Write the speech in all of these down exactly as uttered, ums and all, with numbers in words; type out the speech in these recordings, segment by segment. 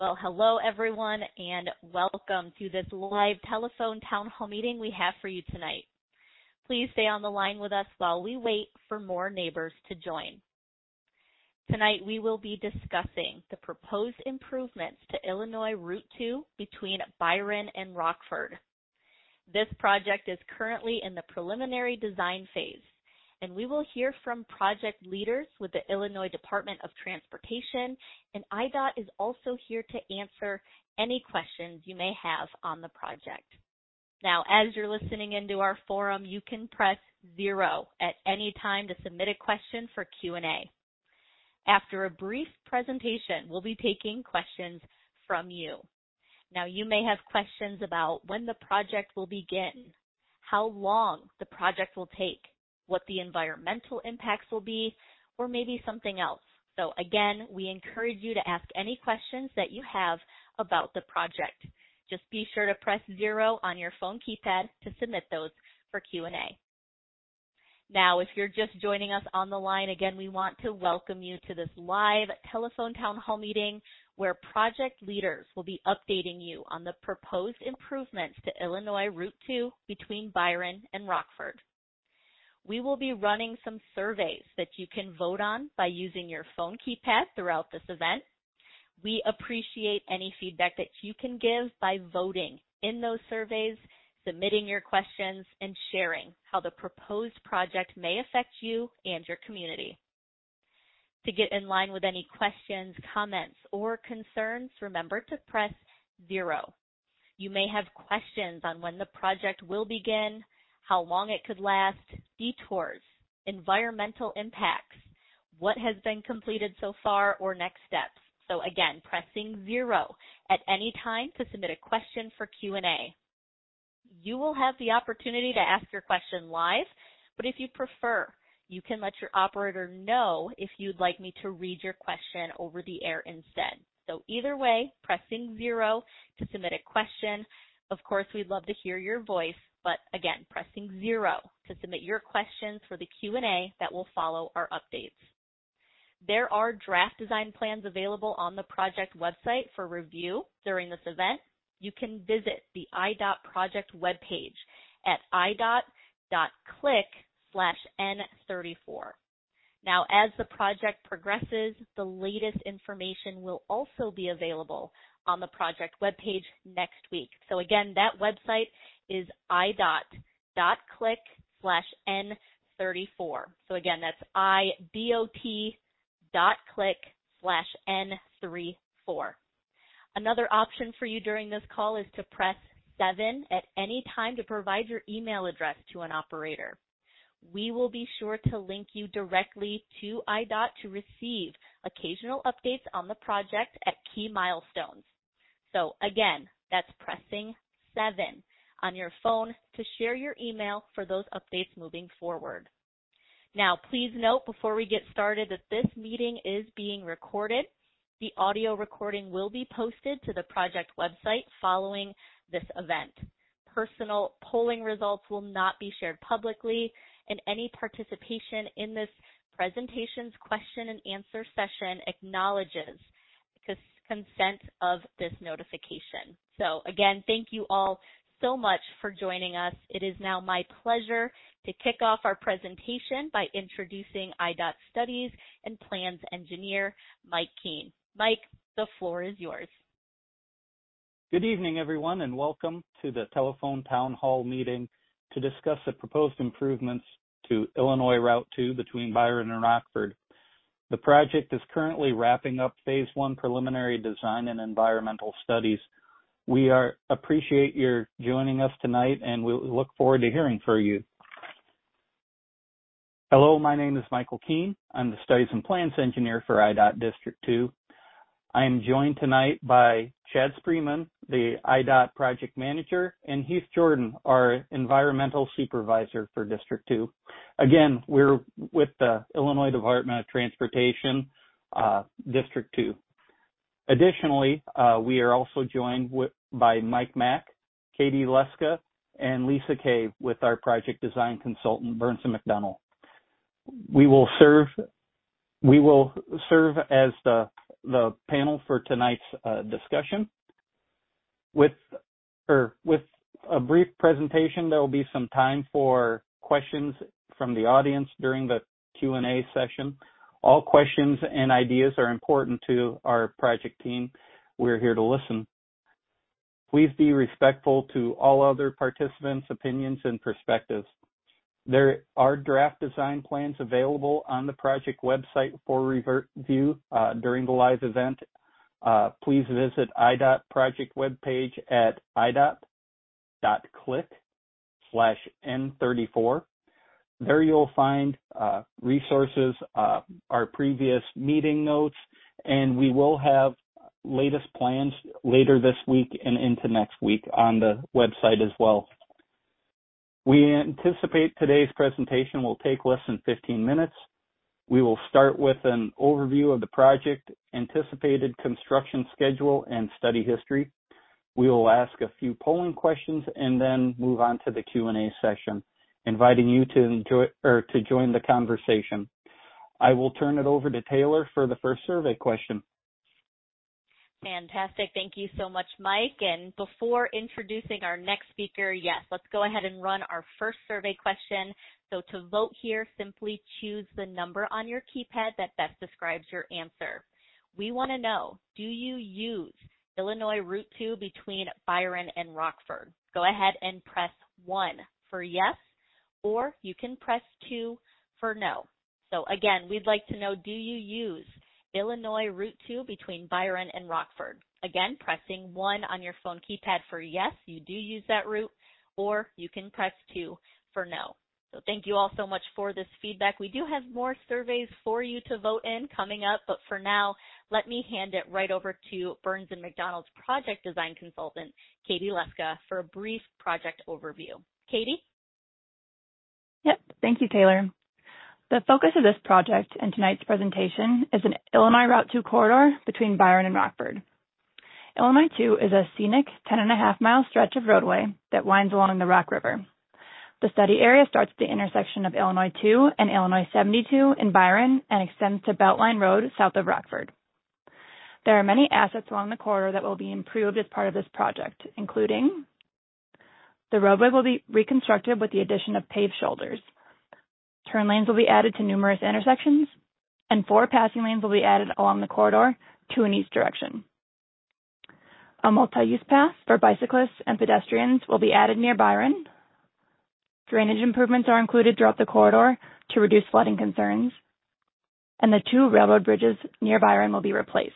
Well, hello everyone, and welcome to this live telephone town hall meeting we have for you tonight. Please stay on the line with us while we wait for more neighbors to join. Tonight we will be discussing the proposed improvements to Illinois Route two between Byron and Rockford. This project is currently in the preliminary design phase, and we will hear from project leaders with the Illinois Department of Transportation, and I D O T is also here to answer any questions you may have on the project. Now, as you're listening into our forum, you can press zero at any time to submit a question for Q and A. After a brief presentation, we'll be taking questions from you. Now, you may have questions about when the project will begin, how long the project will take, what the environmental impacts will be, or maybe something else. So again, we encourage you to ask any questions that you have about the project. Just be sure to press zero on your phone keypad to submit those for Q and A. Now, if you're just joining us on the line, again, we want to welcome you to this live telephone town hall meeting where project leaders will be updating you on the proposed improvements to Illinois Route two between Byron and Rockford. We will be running some surveys that you can vote on by using your phone keypad throughout this event. We appreciate any feedback that you can give by voting in those surveys, submitting your questions, and sharing how the proposed project may affect you and your community. To get in line with any questions, comments, or concerns, remember to press zero. You may have questions on when the project will begin, how long it could last, detours, environmental impacts, what has been completed so far, or next steps. So again, pressing zero at any time to submit a question for Q and A. You will have the opportunity to ask your question live, but if you prefer, you can let your operator know if you'd like me to read your question over the air instead. So either way, pressing zero to submit a question. Of course, we'd love to hear your voice, but again, pressing zero to submit your questions for the Q and A that will follow our updates. There are draft design plans available on the project website for review during this event. You can visit the I D O T project webpage at i dot dot click slash N thirty-four. Now, as the project progresses, the latest information will also be available on the project webpage next week. So again, that website is i dot dot click slash N thirty-four. So again, that's i dot dot click slash N thirty-four. Another option for you during this call is to press seven at any time to provide your email address to an operator. We will be sure to link you directly to I D O T to receive occasional updates on the project at key milestones. So again, that's pressing seven on your phone to share your email for those updates moving forward. Now, please note before we get started that this meeting is being recorded. The audio recording will be posted to the project website following this event. Personal polling results will not be shared publicly, and any participation in this presentation's question and answer session acknowledges consent of this notification. So again, thank you all so much for joining us. It is now my pleasure to kick off our presentation by introducing I D O T Studies and Plans Engineer, Mike Keene. Mike, the floor is yours. Good evening, everyone, and welcome to the telephone town hall meeting to discuss the proposed improvements to Illinois Route two between Byron and Rockford. The project is currently wrapping up phase one preliminary design and environmental studies. We are appreciate your joining us tonight, and we look forward to hearing from you. Hello, my name is Michael Keene. I'm the Studies and Plans Engineer for I D O T District two. I am joined tonight by Chad Spreeman, the I D O T Project Manager, and Heath Jordan, our Environmental Supervisor for District two. Again, we're with the Illinois Department of Transportation, uh, District two. Additionally, uh, we are also joined with, by Mike Mack, Katie Leska, and Lisa Kay with our project design consultant, Burns and McDonnell. We will serve We will serve as the, the panel for tonight's uh, discussion. With, or with a brief presentation, there will be some time for questions from the audience during the Q and A session. All questions and ideas are important to our project team. We're here to listen. Please be respectful to all other participants' opinions and perspectives. There are draft design plans available on the project website for review uh, during the live event. Uh, please visit I D O T project webpage at idot.click slash N34. There you'll find uh, resources, uh, our previous meeting notes, and we will have latest plans later this week and into next week on the website as well. We anticipate today's presentation will take less than fifteen minutes. We will start with an overview of the project, anticipated construction schedule, and study history. We will ask a few polling questions and then move on to the Q and A session, inviting you to enjoy or to join the conversation. I will turn it over to Taylor for the first survey question. Fantastic. Thank you so much, Mike. And before introducing our next speaker, yes, let's go ahead and run our first survey question. So to vote here, simply choose the number on your keypad that best describes your answer. We want to know, do you use Illinois Route two between Byron and Rockford? Go ahead and press one for yes, or you can press two for no. So again, we'd like to know, do you use Illinois Route two between Byron and Rockford? Again, pressing one on your phone keypad for yes, you do use that route, or you can press two for no. So thank you all so much for this feedback. We do have more surveys for you to vote in coming up, but for now, let me hand it right over to Burns and McDonnell's project design consultant, Katie Leska, for a brief project overview. Katie? Yep, thank you, Taylor. The focus of this project and tonight's presentation is an Illinois Route two corridor between Byron and Rockford. Illinois two is a scenic ten and a half mile stretch of roadway that winds along the Rock River. The study area starts at the intersection of Illinois two and Illinois seventy-two in Byron and extends to Beltline Road south of Rockford. There are many assets along the corridor that will be improved as part of this project, including the roadway will be reconstructed with the addition of paved shoulders. Turn lanes will be added to numerous intersections, and four passing lanes will be added along the corridor, two in each direction. A multi-use path for bicyclists and pedestrians will be added near Byron. Drainage improvements are included throughout the corridor to reduce flooding concerns, and the two railroad bridges near Byron will be replaced.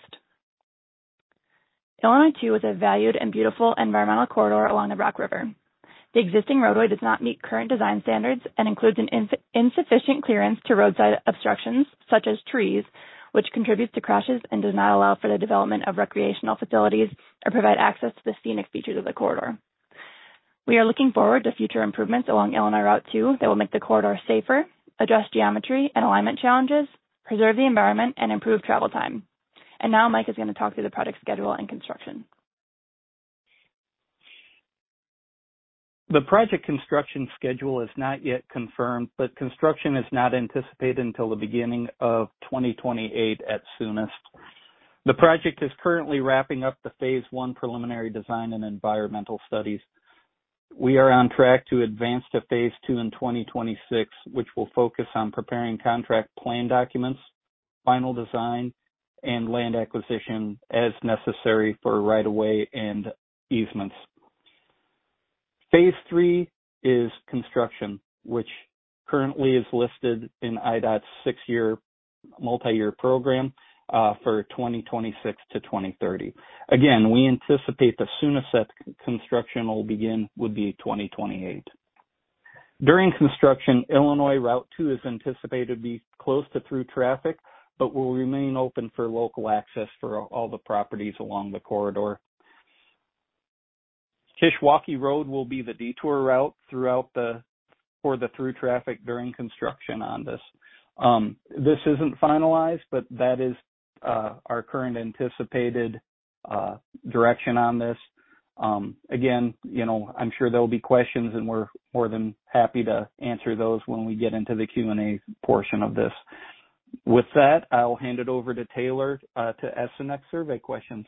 Illinois two is a valued and beautiful environmental corridor along the Rock River. The existing roadway does not meet current design standards and includes an inf- insufficient clearance to roadside obstructions, such as trees, which contributes to crashes and does not allow for the development of recreational facilities or provide access to the scenic features of the corridor. We are looking forward to future improvements along Illinois Route two that will make the corridor safer, address geometry and alignment challenges, preserve the environment, and improve travel time. And now Mike is going to talk through the project schedule and construction. The project construction schedule is not yet confirmed, but construction is not anticipated until the beginning of twenty twenty-eight at soonest. The project is currently wrapping up the phase one preliminary design and environmental studies. We are on track to advance to phase two in twenty twenty-six, which will focus on preparing contract plan documents, final design, and land acquisition as necessary for right-of-way and easements. Phase three is construction, which currently is listed in I D O T's six-year multi-year program uh, for twenty twenty-six to twenty thirty. Again, we anticipate the soonest that construction will begin would be twenty twenty-eight. During construction, Illinois Route two is anticipated to be closed to through traffic, but will remain open for local access for all the properties along the corridor. Kishwaukee Road will be the detour route throughout the for the through traffic during construction on this. Um, this isn't finalized, but that is uh, our current anticipated uh, direction on this. Um, again, you know, I'm sure there'll be questions, and we're more than happy to answer those when we get into the Q and A portion of this. With that, I'll hand it over to Taylor uh, to ask the next survey questions.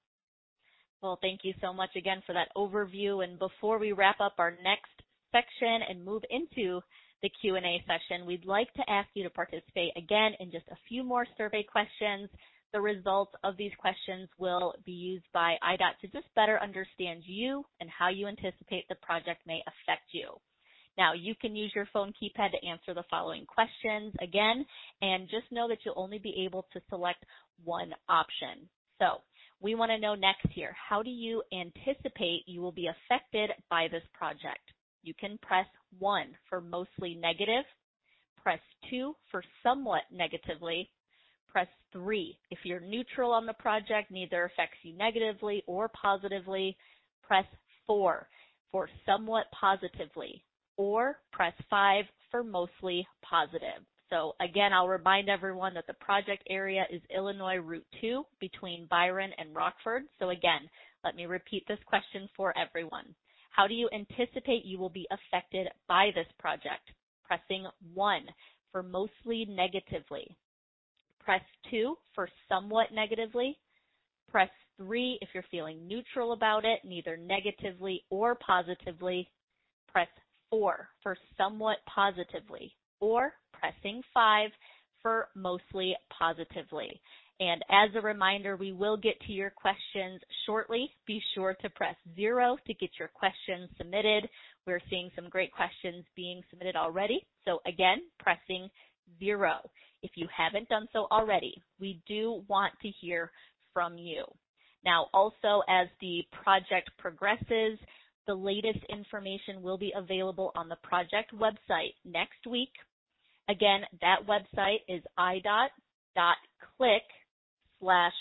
Well, thank you so much again for that overview. And before we wrap up our next section and move into the Q and A session, we'd like to ask you to participate again in just a few more survey questions. The results of these questions will be used by I D O T to just better understand you and how you anticipate the project may affect you. Now, you can use your phone keypad to answer the following questions again, and just know that you'll only be able to select one option. So, we want to know next here, how do you anticipate you will be affected by this project? You can press one for mostly negative, press two for somewhat negatively, press three if you're neutral on the project, neither affects you negatively or positively, press four for somewhat positively, or press five for mostly positive. So again, I'll remind everyone that the project area is Illinois Route two between Byron and Rockford. So again, let me repeat this question for everyone. How do you anticipate you will be affected by this project? Pressing one for mostly negatively. Press two for somewhat negatively. Press three if you're feeling neutral about it, neither negatively or positively. Press four for somewhat positively, or pressing five for mostly positively. And as a reminder, we will get to your questions shortly. Be sure to press zero to get your questions submitted. We're seeing some great questions being submitted already. So again, pressing zero. If you haven't done so already, we do want to hear from you. Now, also, as the project progresses, the latest information will be available on the project website next week. Again, that website is I D O T dot click slash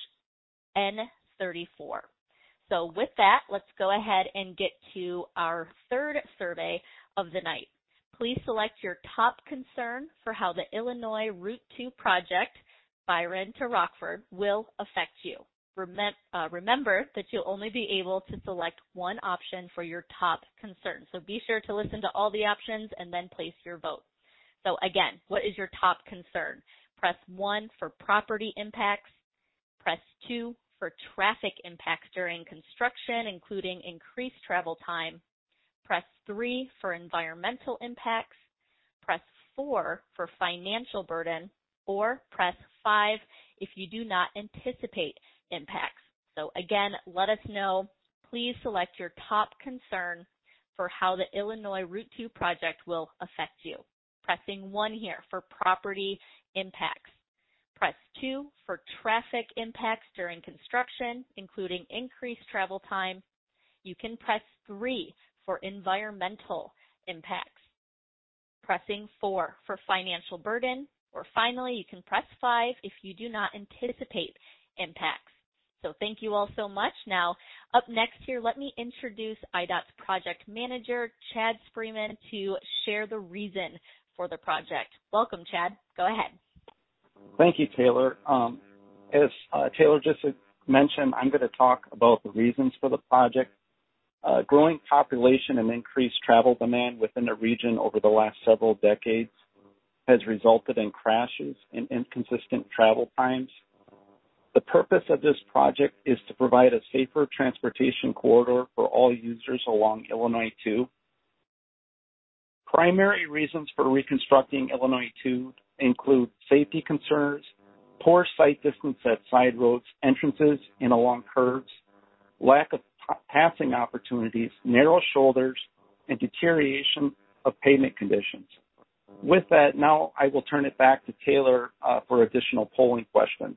N thirty-four. So with that, let's go ahead and get to our third survey of the night. Please select your top concern for how the Illinois Route two project, Byron to Rockford, will affect you. Remem- uh, remember that you'll only be able to select one option for your top concern. So be sure to listen to all the options and then place your vote. So again, what is your top concern? Press one for property impacts. Press two for traffic impacts during construction, including increased travel time. Press three for environmental impacts. Press four for financial burden, or press five if you do not anticipate impacts. So again, let us know. Please select your top concern for how the Illinois Route two project will affect you. Pressing one here for property impacts. Press two for traffic impacts during construction, including increased travel time. You can press three for environmental impacts. Pressing four for financial burden, or finally, you can press five if you do not anticipate impacts. So thank you all so much. Now, up next here, let me introduce I D O T's project manager, Chad Spreeman, to share the reason for the project. Welcome, Chad. Go ahead. Thank you, Taylor. Um, as uh, Taylor just mentioned, I'm going to talk about the reasons for the project. Uh, growing population and increased travel demand within the region over the last several decades has resulted in crashes and inconsistent travel times. The purpose of this project is to provide a safer transportation corridor for all users along Illinois two. Primary reasons for reconstructing Illinois two include safety concerns, poor sight distance at side roads, entrances, and along curves, lack of p- passing opportunities, narrow shoulders, and deterioration of pavement conditions. With that, now I will turn it back to Taylor uh, for additional polling questions.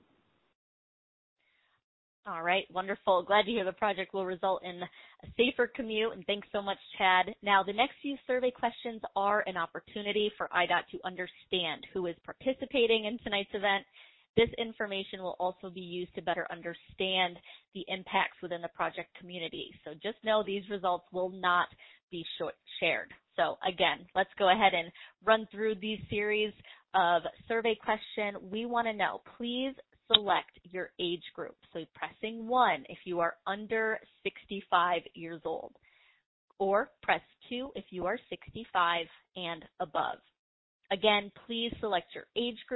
All right, wonderful. Glad to hear the project will result in a safer commute, and thanks so much, Chad. Now, the next few survey questions are an opportunity for I D O T to understand who is participating in tonight's event. This information will also be used to better understand the impacts within the project community. So just know these results will not be shared. So again, let's go ahead and run through these series of survey questions. We want to know, please select your age group. So pressing one if you are under sixty-five years old, or press two if you are sixty-five and above. Again, please select your age group.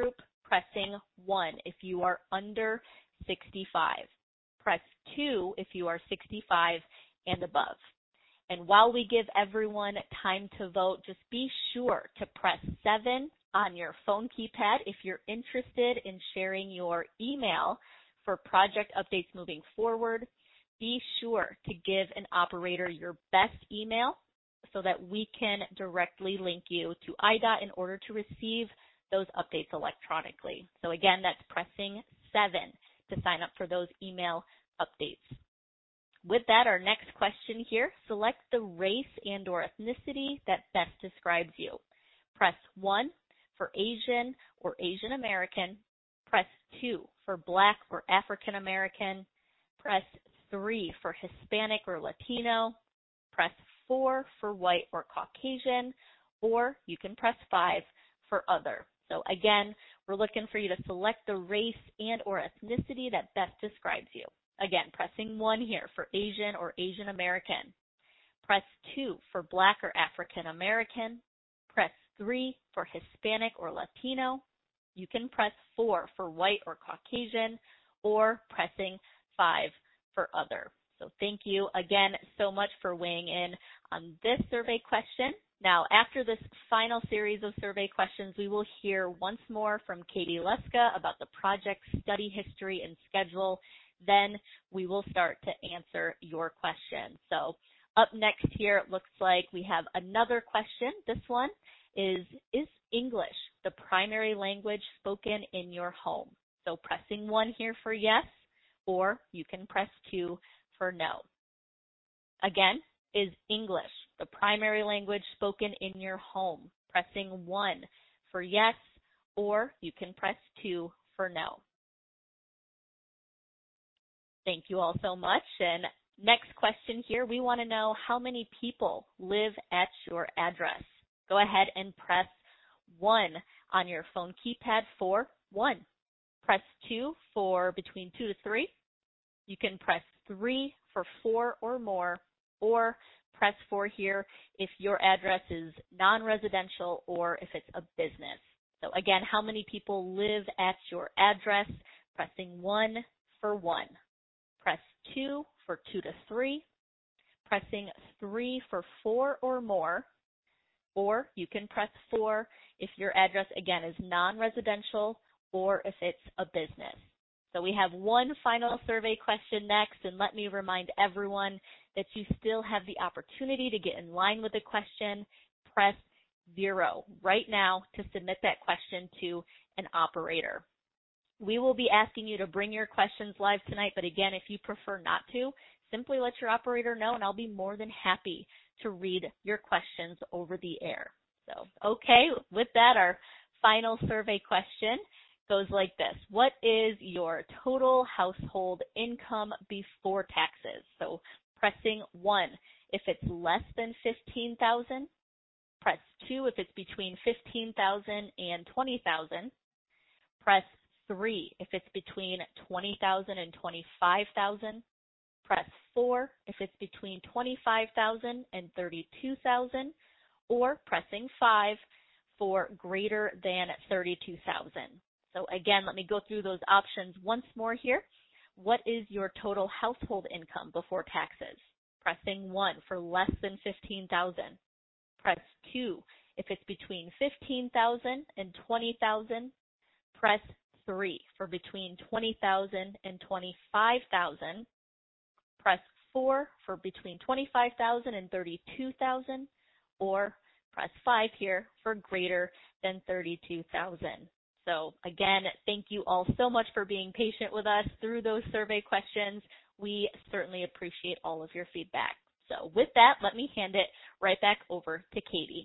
pressing one if you are under sixty-five. Press two if you are sixty-five and above. And while we give everyone time to vote, just be sure to press seven on your phone keypad if you're interested in sharing your email for project updates moving forward. Be sure to give an operator your best email so that we can directly link you to I D O T in order to receive those updates electronically. So again, that's pressing seven to sign up for those email updates. With that, our next question here, select the race and or ethnicity that best describes you. Press one for Asian or Asian American. Press two for Black or African American. Press three for Hispanic or Latino. Press four for White or Caucasian, or you can press five for Other. So again, we're looking for you to select the race and or ethnicity that best describes you. Again, pressing one here for Asian or Asian American. Press two for Black or African American. Press three for Hispanic or Latino. You can press four for White or Caucasian, or pressing five for Other. So thank you again so much for weighing in on this survey question. Now, after this final series of survey questions, we will hear once more from Katie Leska about the project study history and schedule. Then we will start to answer your questions. So up next here, it looks like we have another question. This one is, is English the primary language spoken in your home? So pressing one here for yes, or you can press two for no. Again, is English the primary language spoken in your home? Pressing one for yes, or you can press two for no. Thank you all so much. And next question here, we want to know how many people live at your address. Go ahead and press one on your phone keypad for one. Press two for between two to three. You can press three for four or more, or press four here if your address is non-residential or if it's a business. So again, how many people live at your address? Pressing one for one. Press two for two to three. Pressing three for four or more, or you can press four if your address, again, is non-residential or if it's a business. So we have one final survey question next, and let me remind everyone that you still have the opportunity to get in line with the question. Press zero right now to submit that question to an operator. We will be asking you to bring your questions live tonight, but again, if you prefer not to, simply let your operator know, and I'll be more than happy to read your questions over the air. So, okay, with that, our final survey question goes like this. What is your total household income before taxes? So pressing one if it's less than fifteen thousand dollars. Press two if it's between fifteen thousand dollars and twenty thousand dollars. Press three if it's between twenty thousand dollars and twenty-five thousand dollars. Press four if it's between twenty-five thousand dollars and thirty-two thousand dollars, or pressing five for greater than thirty-two thousand dollars. So again, let me go through those options once more here. What is your total household income before taxes? Pressing one for less than fifteen thousand dollars. Press two if it's between fifteen thousand dollars and twenty thousand dollars. Press three for between twenty thousand dollars and twenty-five thousand dollars. Press four for between twenty-five thousand dollars and thirty-two thousand dollars, or press five here for greater than thirty-two thousand dollars. So again, thank you all so much for being patient with us through those survey questions. We certainly appreciate all of your feedback. So with that, let me hand it right back over to Katie.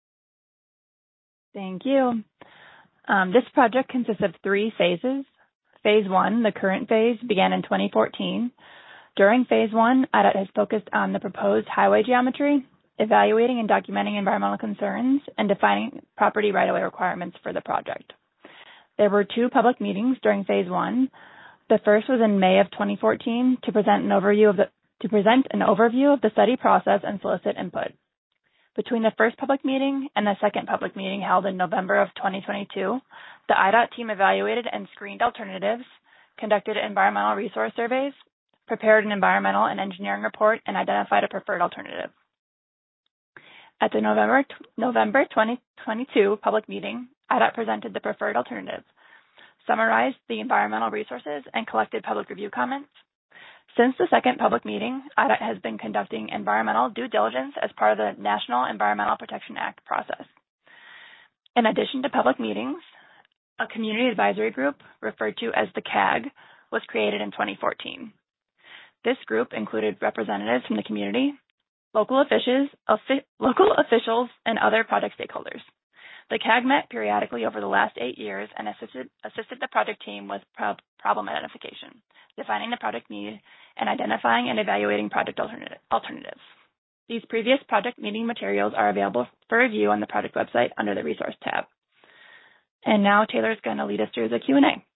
Thank you. Um, this project consists of three phases. Phase one, the current phase, began in twenty fourteen. During phase one, I D O T has focused on the proposed highway geometry, evaluating and documenting environmental concerns, and defining property right-of-way requirements for the project. There were two public meetings during phase one. The first was in May of twenty fourteen to present an overview of the to present an overview of the study process and solicit input. Between the first public meeting and the second public meeting held in November of twenty twenty-two, the I DOT team evaluated and screened alternatives, conducted environmental resource surveys, prepared an environmental and engineering report, and identified a preferred alternative. At the November, November twenty twenty-two public meeting, I DOT presented the preferred alternative, summarized the environmental resources, and collected public review comments. Since the second public meeting, I DOT has been conducting environmental due diligence as part of the National Environmental Protection Act process. In addition to public meetings, a community advisory group, referred to as the C A G, was created in twenty fourteen. This group included representatives from the community, local officials, local officials, and other project stakeholders. The C A G met periodically over the last eight years and assisted, assisted the project team with pro- problem identification, defining the project need, and identifying and evaluating project alternative, alternatives. These previous project meeting materials are available for review on the project website under the Resource tab. And now Taylor's going to lead us through the Q and A.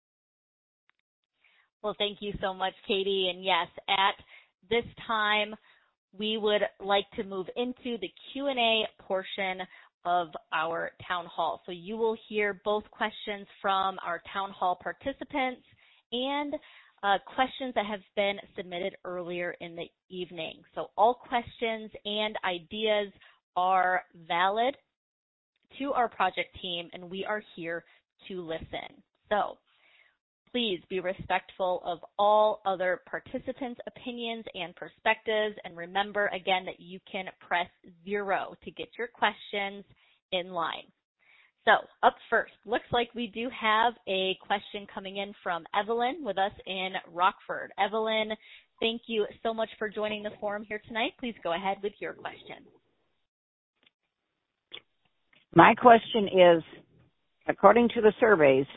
Well, thank you so much, Katie. And yes, at this time, we would like to move into the Q and A portion of our town hall. So you will hear both questions from our town hall participants and uh, questions that have been submitted earlier in the evening. So all questions and ideas are valid to our project team, and we are here to listen. So please be respectful of all other participants' opinions and perspectives, and remember again that you can press zero to get your questions in line. So up first, looks like we do have a question coming in from Evelyn with us in Rockford. Evelyn, thank you so much for joining the forum here tonight. Please go ahead with your question. My question is, according to the surveys,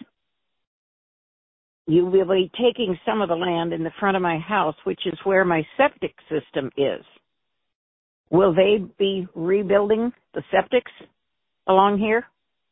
you will be taking some of the land in the front of my house, which is where my septic system is. Will they be rebuilding the septics along here?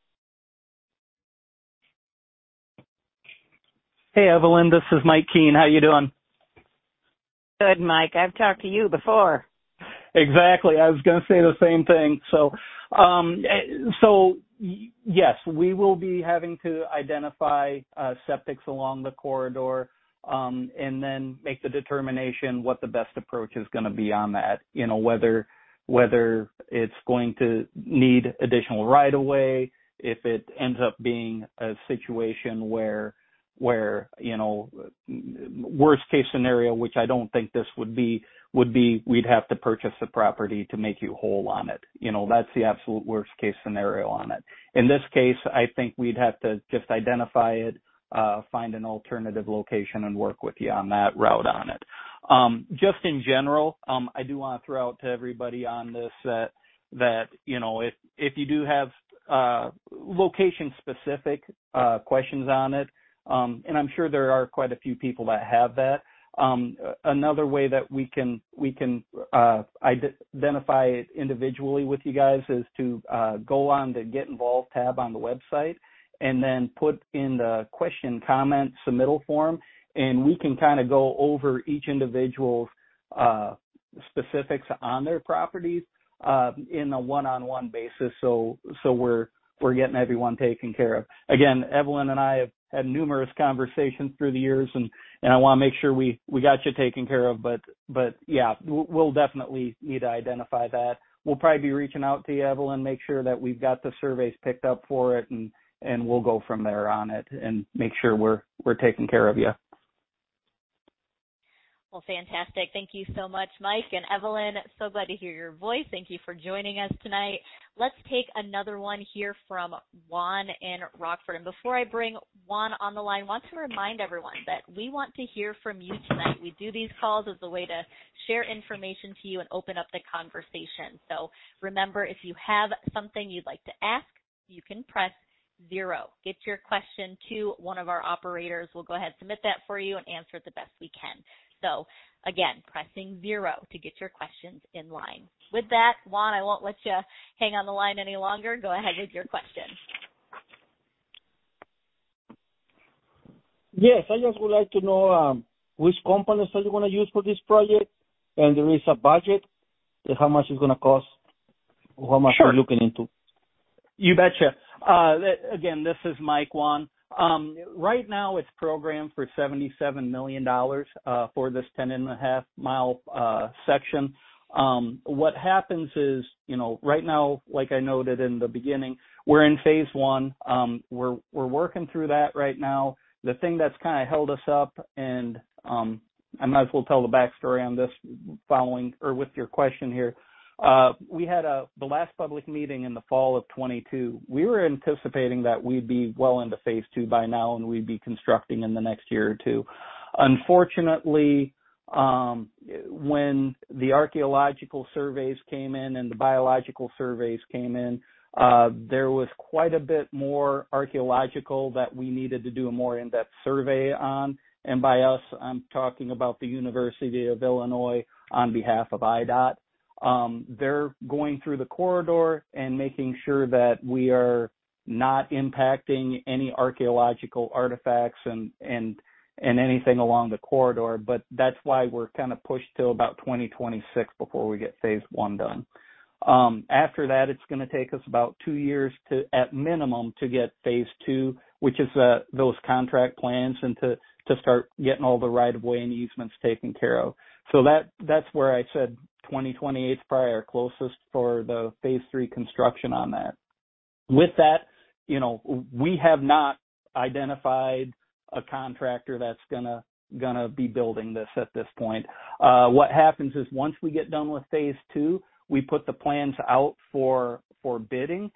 Hey, Evelyn, this is Mike Keene. How you doing? Good, Mike. I've talked to you before. Exactly. I was going to say the same thing. So, um, so yes, we will be having to identify uh, septics along the corridor, um, and then make the determination what the best approach is going to be on that. You know, whether whether it's going to need additional right-of-way, if it ends up being a situation where where, you know, worst case scenario, which I don't think this would be, would be we'd have to purchase the property to make you whole on it. You know, that's the absolute worst case scenario on it. In this case, I think we'd have to just identify it, uh, find an alternative location and work with you on that route on it. Um, just in general, um, I do want to throw out to everybody on this that, that, you know, if, if you do have, uh, location specific, uh, questions on it, Um, and I'm sure there are quite a few people that have that. Um, another way that we can we can uh, identify it individually with you guys is to uh, go on the Get Involved tab on the website and then put in the question, comment, submittal form, and we can kind of go over each individual's uh, specifics on their properties uh, in a one-on-one basis. So so we're we're getting everyone taken care of. Again, Evelyn and I have had numerous conversations through the years, and, and I want to make sure we, we got you taken care of. But, but yeah, we'll definitely need to identify that. We'll probably be reaching out to you, Evelyn, make sure that we've got the surveys picked up for it, and, and we'll go from there on it and make sure we're, we're taking care of you. Well, fantastic. Thank you so much, Mike and Evelyn. So glad to hear your voice. Thank you for joining us tonight. Let's take another one here from Juan in Rockford. And before I bring Juan on the line, I want to remind everyone that we want to hear from you tonight. We do these calls as a way to share information to you and open up the conversation. So remember, if you have something you'd like to ask, you can press zero. Get your question to one of our operators. We'll go ahead and submit that for you and answer it the best we can. So again, pressing zero to get your questions in line. With that, Juan, I won't let you hang on the line any longer. Go ahead with your question. Yes, I just would like to know um, which companies are you going to use for this project, and there is a budget, and how much it's going to cost. How much Sure. are you looking into? You betcha. Uh, th- again, this is Mike Wan. Um, right now it's programmed for seventy-seven million dollars uh, for this ten and a half mile uh, section. Um, what happens is, you know, right now, like I noted in the beginning, we're in phase one. Um, we're we're working through that right now. The thing that's kind of held us up, and um, I might as well tell the backstory on this following or with your question here. Uh, we had a the last public meeting in the fall of twenty-two. We were anticipating that we'd be well into phase two by now, and we'd be constructing in the next year or two. Unfortunately, um, when the archaeological surveys came in and the biological surveys came in, uh, there was quite a bit more archaeological that we needed to do a more in-depth survey on. And by us, I'm talking about the University of Illinois on behalf of I D O T. Um, they're going through the corridor and making sure that we are not impacting any archaeological artifacts and, and, and anything along the corridor. But that's why we're kind of pushed to about twenty twenty-six before we get phase one done. Um, after that, it's going to take us about two years to, at minimum, to get phase two, which is uh, those contract plans and to, to start getting all the right-of-way and easements taken care of. So that that's where I said twenty twenty-eight is probably our closest for the phase three construction on that. With that, you know, we have not identified a contractor that's gonna gonna be building this at this point. Uh, what happens is once we get done with phase two, we put the plans out for for bidding,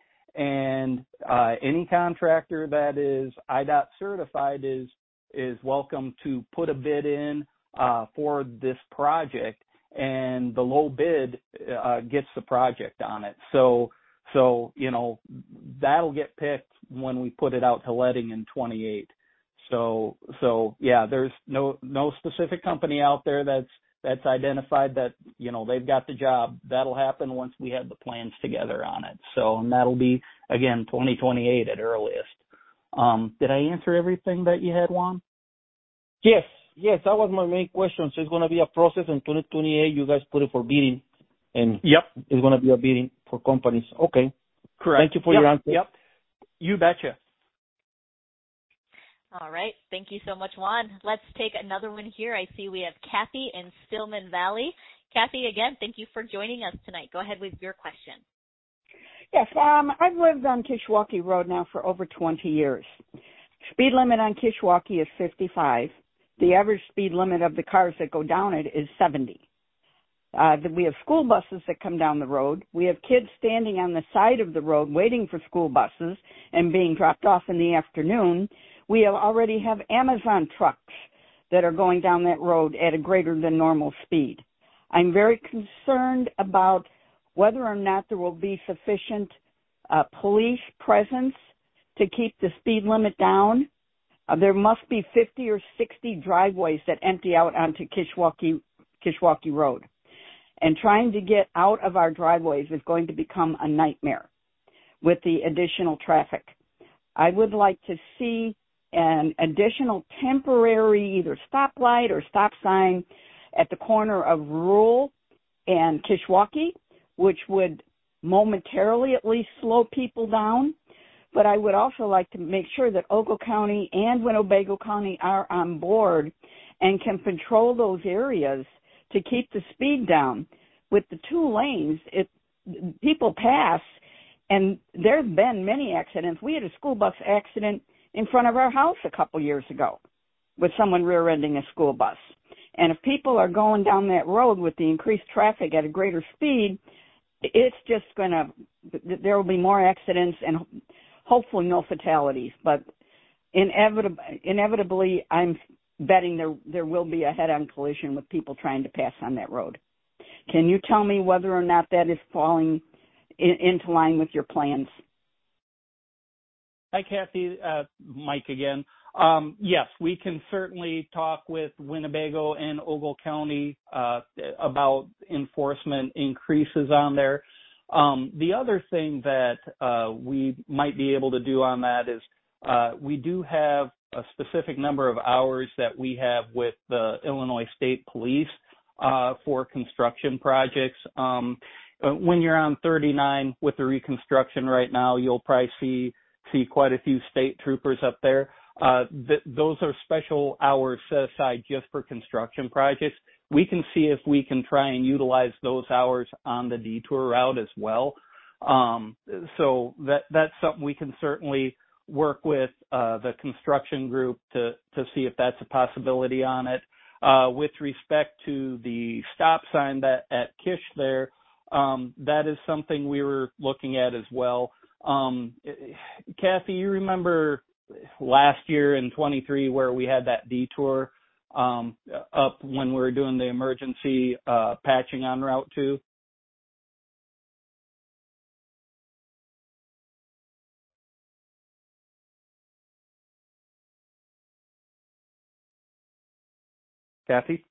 and uh, any contractor that is I D O T certified is is welcome to put a bid in uh, for this project, and the low bid uh, gets the project on it. So so you know that'll get picked when we put it out to letting in twenty-eight. So so yeah, there's no no specific company out there that's that's identified that, you know, they've got the job. That'll happen once we have the plans together on it. So, and that'll be, again, twenty twenty-eight at earliest. Um, did I answer everything that you had, Juan? Yes, yes, that was my main question. So it's going to be a process in twenty twenty-eight. You guys put it for bidding, and yep, it's going to be a bidding for companies. Okay. Correct. Thank you for yep. your answer. Yep. You betcha. All right. Thank you so much, Juan. Let's take another one here. I see we have Kathy in Stillman Valley. Kathy, again, thank you for joining us tonight. Go ahead with your question. Yes, um, I've lived on Kishwaukee Road now for over twenty years. Speed limit on Kishwaukee is fifty-five. The average speed limit of the cars that go down it is seventy. Uh, we have school buses that come down the road. We have kids standing on the side of the road waiting for school buses and being dropped off in the afternoon. We have already have Amazon trucks that are going down that road at a greater than normal speed. I'm very concerned about whether or not there will be sufficient uh, police presence to keep the speed limit down. Uh, there must be fifty or sixty driveways that empty out onto Kishwaukee, Kishwaukee Road. And trying to get out of our driveways is going to become a nightmare with the additional traffic. I would like to see an additional temporary either stoplight or stop sign at the corner of Rural and Kishwaukee, which would momentarily at least slow people down. But I would also like to make sure that Ogle County and Winnebago County are on board and can patrol those areas to keep the speed down. With the two lanes, it, people pass, and there have been many accidents. We had a school bus accident in front of our house a couple years ago with someone rear-ending a school bus. And if people are going down that road with the increased traffic at a greater speed, it's just going to, there will be more accidents and hopefully no fatalities. But inevitably, inevitably I'm betting there there will be a head-on collision with people trying to pass on that road. Can you tell me whether or not that is falling in, into line with your plans? Hi, Kathy. Uh, Mike again. Um, yes, we can certainly talk with Winnebago and Ogle County uh, about enforcement increases on there. Um, the other thing that uh, we might be able to do on that is uh, we do have a specific number of hours that we have with the Illinois State Police uh, for construction projects. Um, uh, when you're on thirty-nine with the reconstruction right now, you'll probably see see quite a few state troopers up there. Uh, th- those are special hours set aside just for construction projects. We can see if we can try and utilize those hours on the detour route as well. Um, so that that's something we can certainly work with uh, the construction group to to see if that's a possibility on it. Uh, with respect to the stop sign that at Kish there, um, that is something we were looking at as well. Um, Kathy, you remember last year in twenty-three where we had that detour um, up when we were doing the emergency uh, patching on Route two? Kathy?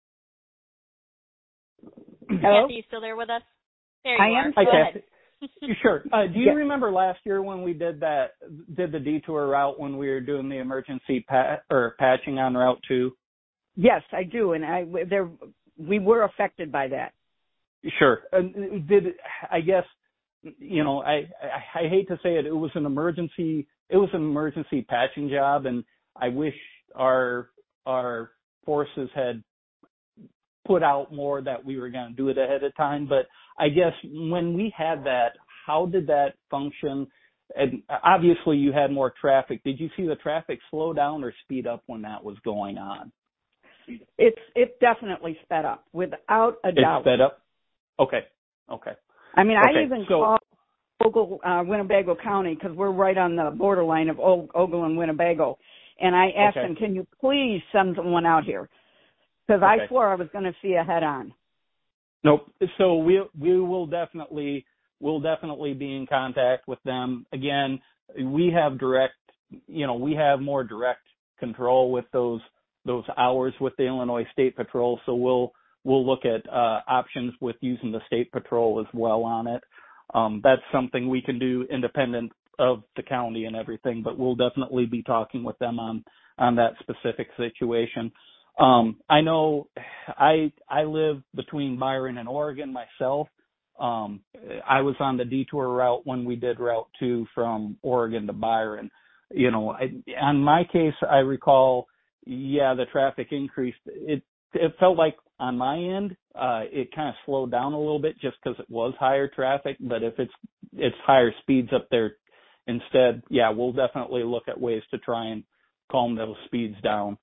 Hello? Kathy, you still there with us? There you I are. am. Hi, Go Kathy. ahead. Sure. Uh, do you Yeah. remember last year when we did that, did the detour route when we were doing the emergency pat or patching on Route two? Yes, I do, and I there we were affected by that. Sure. Uh, did I guess you know I, I I hate to say it, it was an emergency it was an emergency patching job, and I wish our our forces had put out more that we were going to do it ahead of time. But I guess when we had that, how did that function? And obviously you had more traffic. Did you see the traffic slow down or speed up when that was going on? It's it definitely sped up without a It doubt. sped up? Okay. Okay. I mean, Okay. I even So, called Ogle, uh, Winnebago County because we're right on the borderline of o- Ogle and Winnebago, and I asked Okay. them, "Can you please send someone out here?" Because Okay. I swore I was going to see a head-on. Nope. So we we will definitely we'll definitely be in contact with them. Again, we have direct, you know, we have more direct control with those those hours with the Illinois State Patrol. So we'll we'll look at uh, options with using the State Patrol as well on it. Um, that's something we can do independent of the county and everything, but we'll definitely be talking with them on on that specific situation. Um, I know I I live between Byron and Oregon myself. Um, I was on the detour route when we did Route two from Oregon to Byron. You know, I, on my case, I recall, yeah, the traffic increased. It it felt like on my end, uh, it kind of slowed down a little bit just because it was higher traffic. But if it's it's higher speeds up there instead, yeah, we'll definitely look at ways to try and calm those speeds down.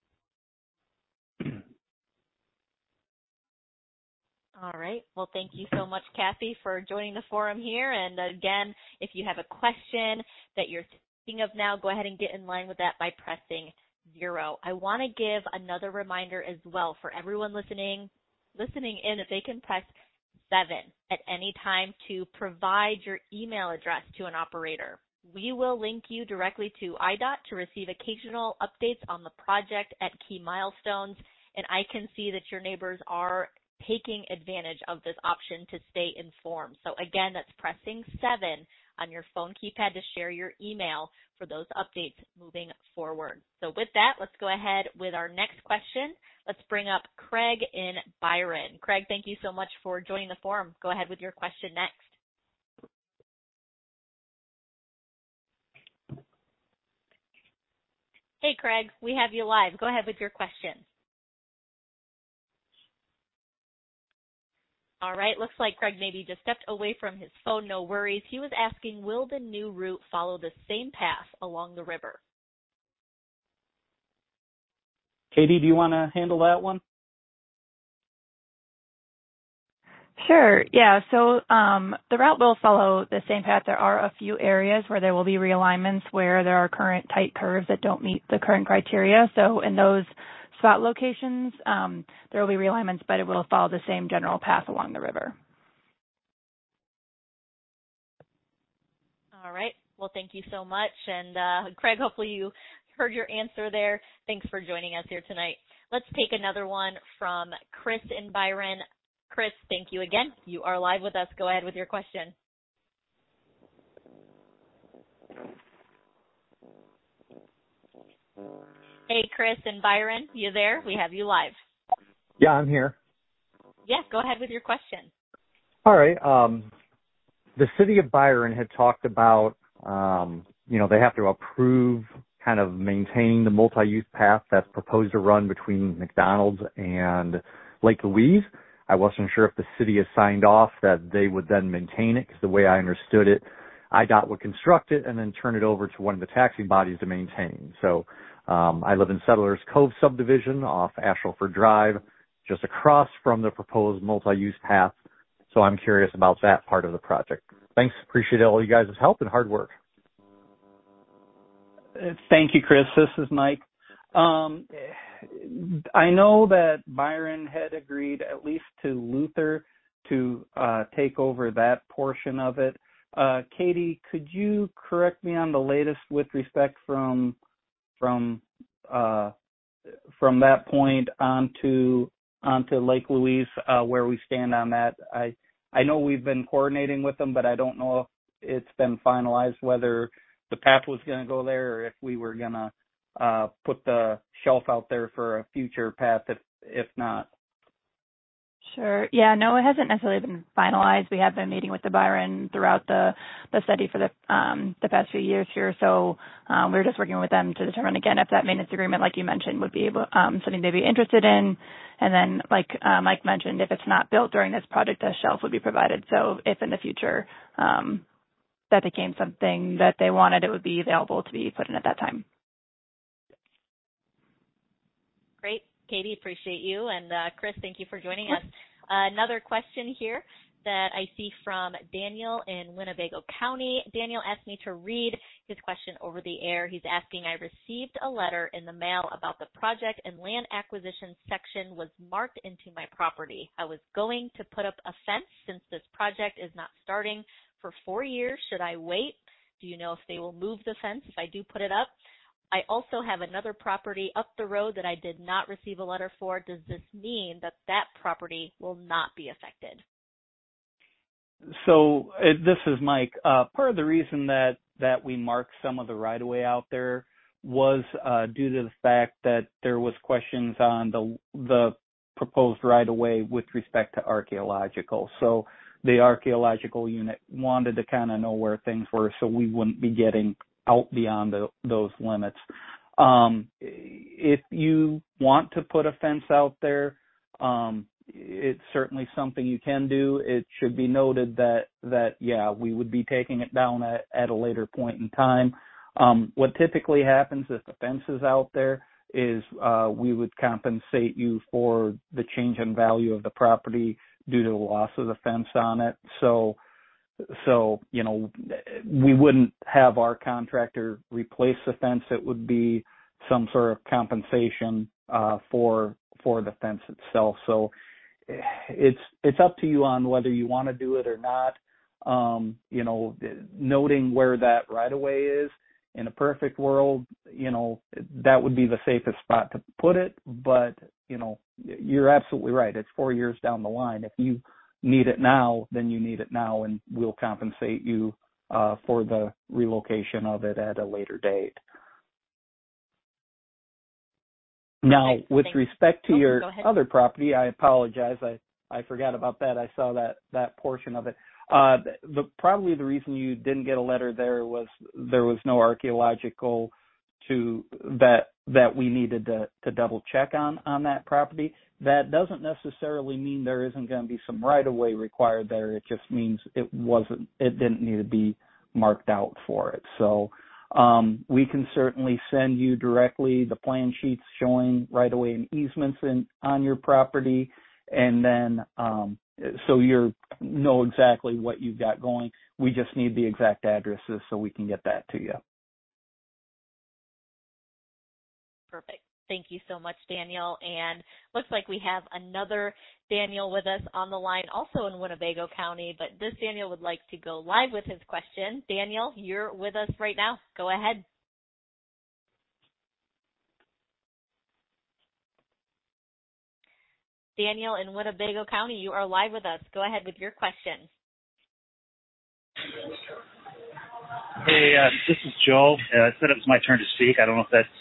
All right. Well, thank you so much, Kathy, for joining the forum here. And again, if you have a question that you're thinking of now, go ahead and get in line with that by pressing zero. I want to give another reminder as well for everyone listening, listening in that they can press seven at any time to provide your email address to an operator. We will link you directly to I D O T to receive occasional updates on the project at key milestones. And I can see that your neighbors are taking advantage of this option to stay informed. So again, that's pressing seven on your phone keypad to share your email for those updates moving forward. So with that, let's go ahead with our next question. Let's bring up Craig in Byron. Craig, thank you so much for joining the forum. Go ahead with your question next. Hey, Craig, we have you live. Go ahead with your question. All right, looks like Craig maybe just stepped away from his phone. No worries. He was asking, will the new route follow the same path along the river? Katie, do you want to handle that one? Sure. Yeah. So um, the route will follow the same path. There are a few areas where there will be realignments where there are current tight curves that don't meet the current criteria. So in those spot locations, um, there will be realignments, but it will follow the same general path along the river. All right. Well, thank you so much. And uh, Craig, hopefully you heard your answer there. Thanks for joining us here tonight. Let's take another one from Chris in Byron. Chris, thank you again. You are live with us. Go ahead with your question. Hey, Chris in Byron, you there? We have you live. Yeah, I'm here. Yeah, go ahead with your question. All right. Um, the city of Byron had talked about, um, you know, they have to approve kind of maintaining the multi-use path that's proposed to run between McDonald's and Lake Louise. I wasn't sure if the city has signed off that they would then maintain it, because the way I understood it, I D O T would construct it and then turn it over to one of the taxing bodies to maintain. So um, I live in Settlers Cove subdivision off Ashleford Drive, just across from the proposed multi-use path. So I'm curious about that part of the project. Thanks. Appreciate all you guys' help and hard work. Thank you, Chris. This is Mike. Um, I know that Byron had agreed, at least to Luther, to uh, take over that portion of it. Uh, Katie, could you correct me on the latest with respect from from uh, from that point onto onto Lake Louise, uh, where we stand on that? I I know we've been coordinating with them, but I don't know if it's been finalized whether the path was going to go there or if we were going to uh, put the shelf out there for a future path if if not. Sure. Yeah, no, it hasn't necessarily been finalized. We have been meeting with the Byron throughout the, the study for the um, the past few years here. So um, we're just working with them to determine, again, if that maintenance agreement, like you mentioned, would be able, um, something they'd be interested in. And then, like uh, Mike mentioned, if it's not built during this project, a shelf would be provided. So if in the future um, that became something that they wanted, it would be available to be put in at that time. Great. Katie, appreciate you. And uh, Chris, thank you for joining us. Uh, another question here that I see from Daniel in Winnebago County. Daniel asked me to read his question over the air. He's asking, I received a letter in the mail about the project and land acquisition section was marked into my property. I was going to put up a fence since this project is not starting for four years. Should I wait? Do you know if they will move the fence if I do put it up? I also have another property up the road that I did not receive a letter for. Does this mean that that property will not be affected? So uh, this is Mike. Uh, part of the reason that, that we marked some of the right-of-way out there was uh, due to the fact that there was questions on the the proposed right-of-way with respect to archaeological. So the archaeological unit wanted to kind of know where things were so we wouldn't be getting out beyond the, those limits. Um, if you want to put a fence out there, um, it's certainly something you can do. It should be noted that, that yeah, we would be taking it down at, at a later point in time. Um, what typically happens if the fence is out there is uh, we would compensate you for the change in value of the property due to the loss of the fence on it. So So, you know, we wouldn't have our contractor replace the fence. It would be some sort of compensation uh, for for the fence itself. So it's it's up to you on whether you want to do it or not. Um, you know, noting where that right-of-way is, in a perfect world, you know, that would be the safest spot to put it. But, you know, you're absolutely right. It's four years down the line. If you need it now, then you need it now, and we'll compensate you uh, for the relocation of it at a later date. Now, with Thanks. respect to oh, your other property, I apologize. I, I forgot about that. I saw that, that portion of it. Uh, the, probably the reason you didn't get a letter there was there was no archaeological to that that we needed to, to double check on on that property. That doesn't necessarily mean there isn't going to be some right of way required there. It just means it wasn't it didn't need to be marked out for it. So um, we can certainly send you directly the plan sheets showing right of way and easements in on your property, and then um, so you know exactly what you've got going. We just need the exact addresses so we can get that to you. Perfect. Thank you so much, Daniel. And looks like we have another Daniel with us on the line, also in Winnebago County, but this Daniel would like to go live with his question. Daniel, you're with us right now. Go ahead. Daniel in Winnebago County, you are live with us. Go ahead with your question. Hey, uh, this is Joe. Uh, I said it was my turn to speak. I don't know if that's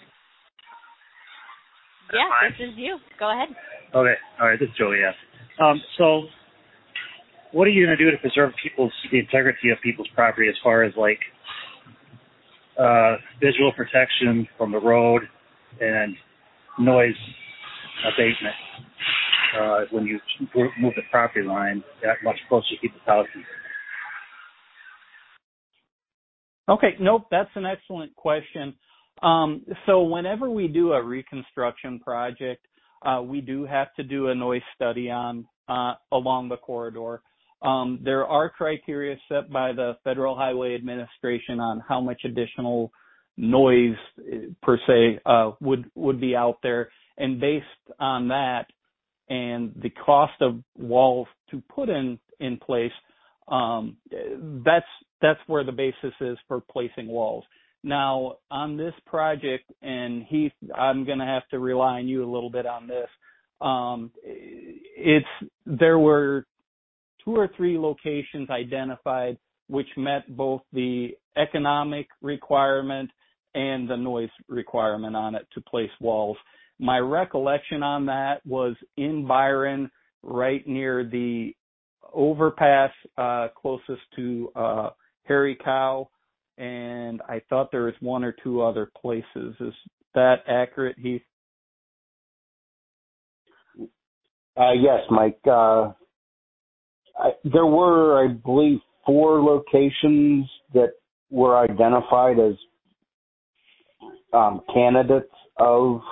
Yeah, fine. This is you. Go ahead. Okay. All right. This is Joe, yeah. Um, so what are you going to do to preserve people's the integrity of people's property as far as like uh, visual protection from the road and noise abatement uh, when you move the property line that much closer to people's houses? Okay, nope, that's an excellent question. Um, so whenever we do a reconstruction project, uh, we do have to do a noise study on uh, along the corridor. Um, there are criteria set by the Federal Highway Administration on how much additional noise per se uh, would would be out there, and based on that and the cost of walls to put in in place, um, that's that's where the basis is for placing walls. Now, on this project, and Heath, I'm going to have to rely on you a little bit on this. Um, it's there were two or three locations identified which met both the economic requirement and the noise requirement on it to place walls. My recollection on that was in Byron, right near the overpass uh, closest to uh, Harry Cow, and I thought there was one or two other places. Is that accurate, Heath? Uh, yes, Mike. Uh, I, there were, I believe, four locations that were identified as um, candidates of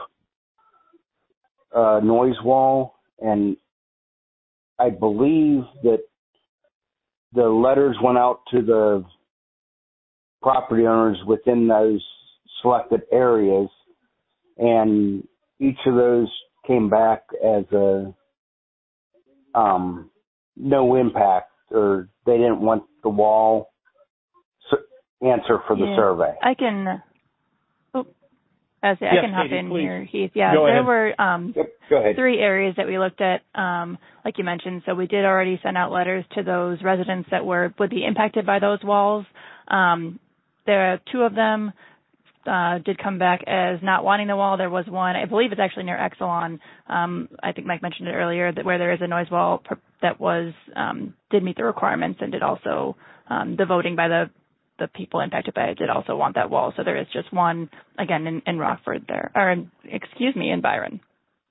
uh, noise wall, and I believe that the letters went out to the property owners within those selected areas, and each of those came back as a um, no impact, or they didn't want the wall answer for the yeah, survey. I can. Oh, I, say, yes, I can hop Katie, in please. here, Heath. Yeah, Go there ahead. were um, yep, go ahead. three areas that we looked at, um, like you mentioned. So we did already send out letters to those residents that were would be impacted by those walls. Um, there are two of them uh, did come back as not wanting the wall. There was one, I believe it's actually near Exelon. Um, I think Mike mentioned it earlier, that where there is a noise wall that was um, did meet the requirements and did also um, the voting by the the people impacted by it did also want that wall. So there is just one, again, in, in Rockford there, or in, excuse me, in Byron.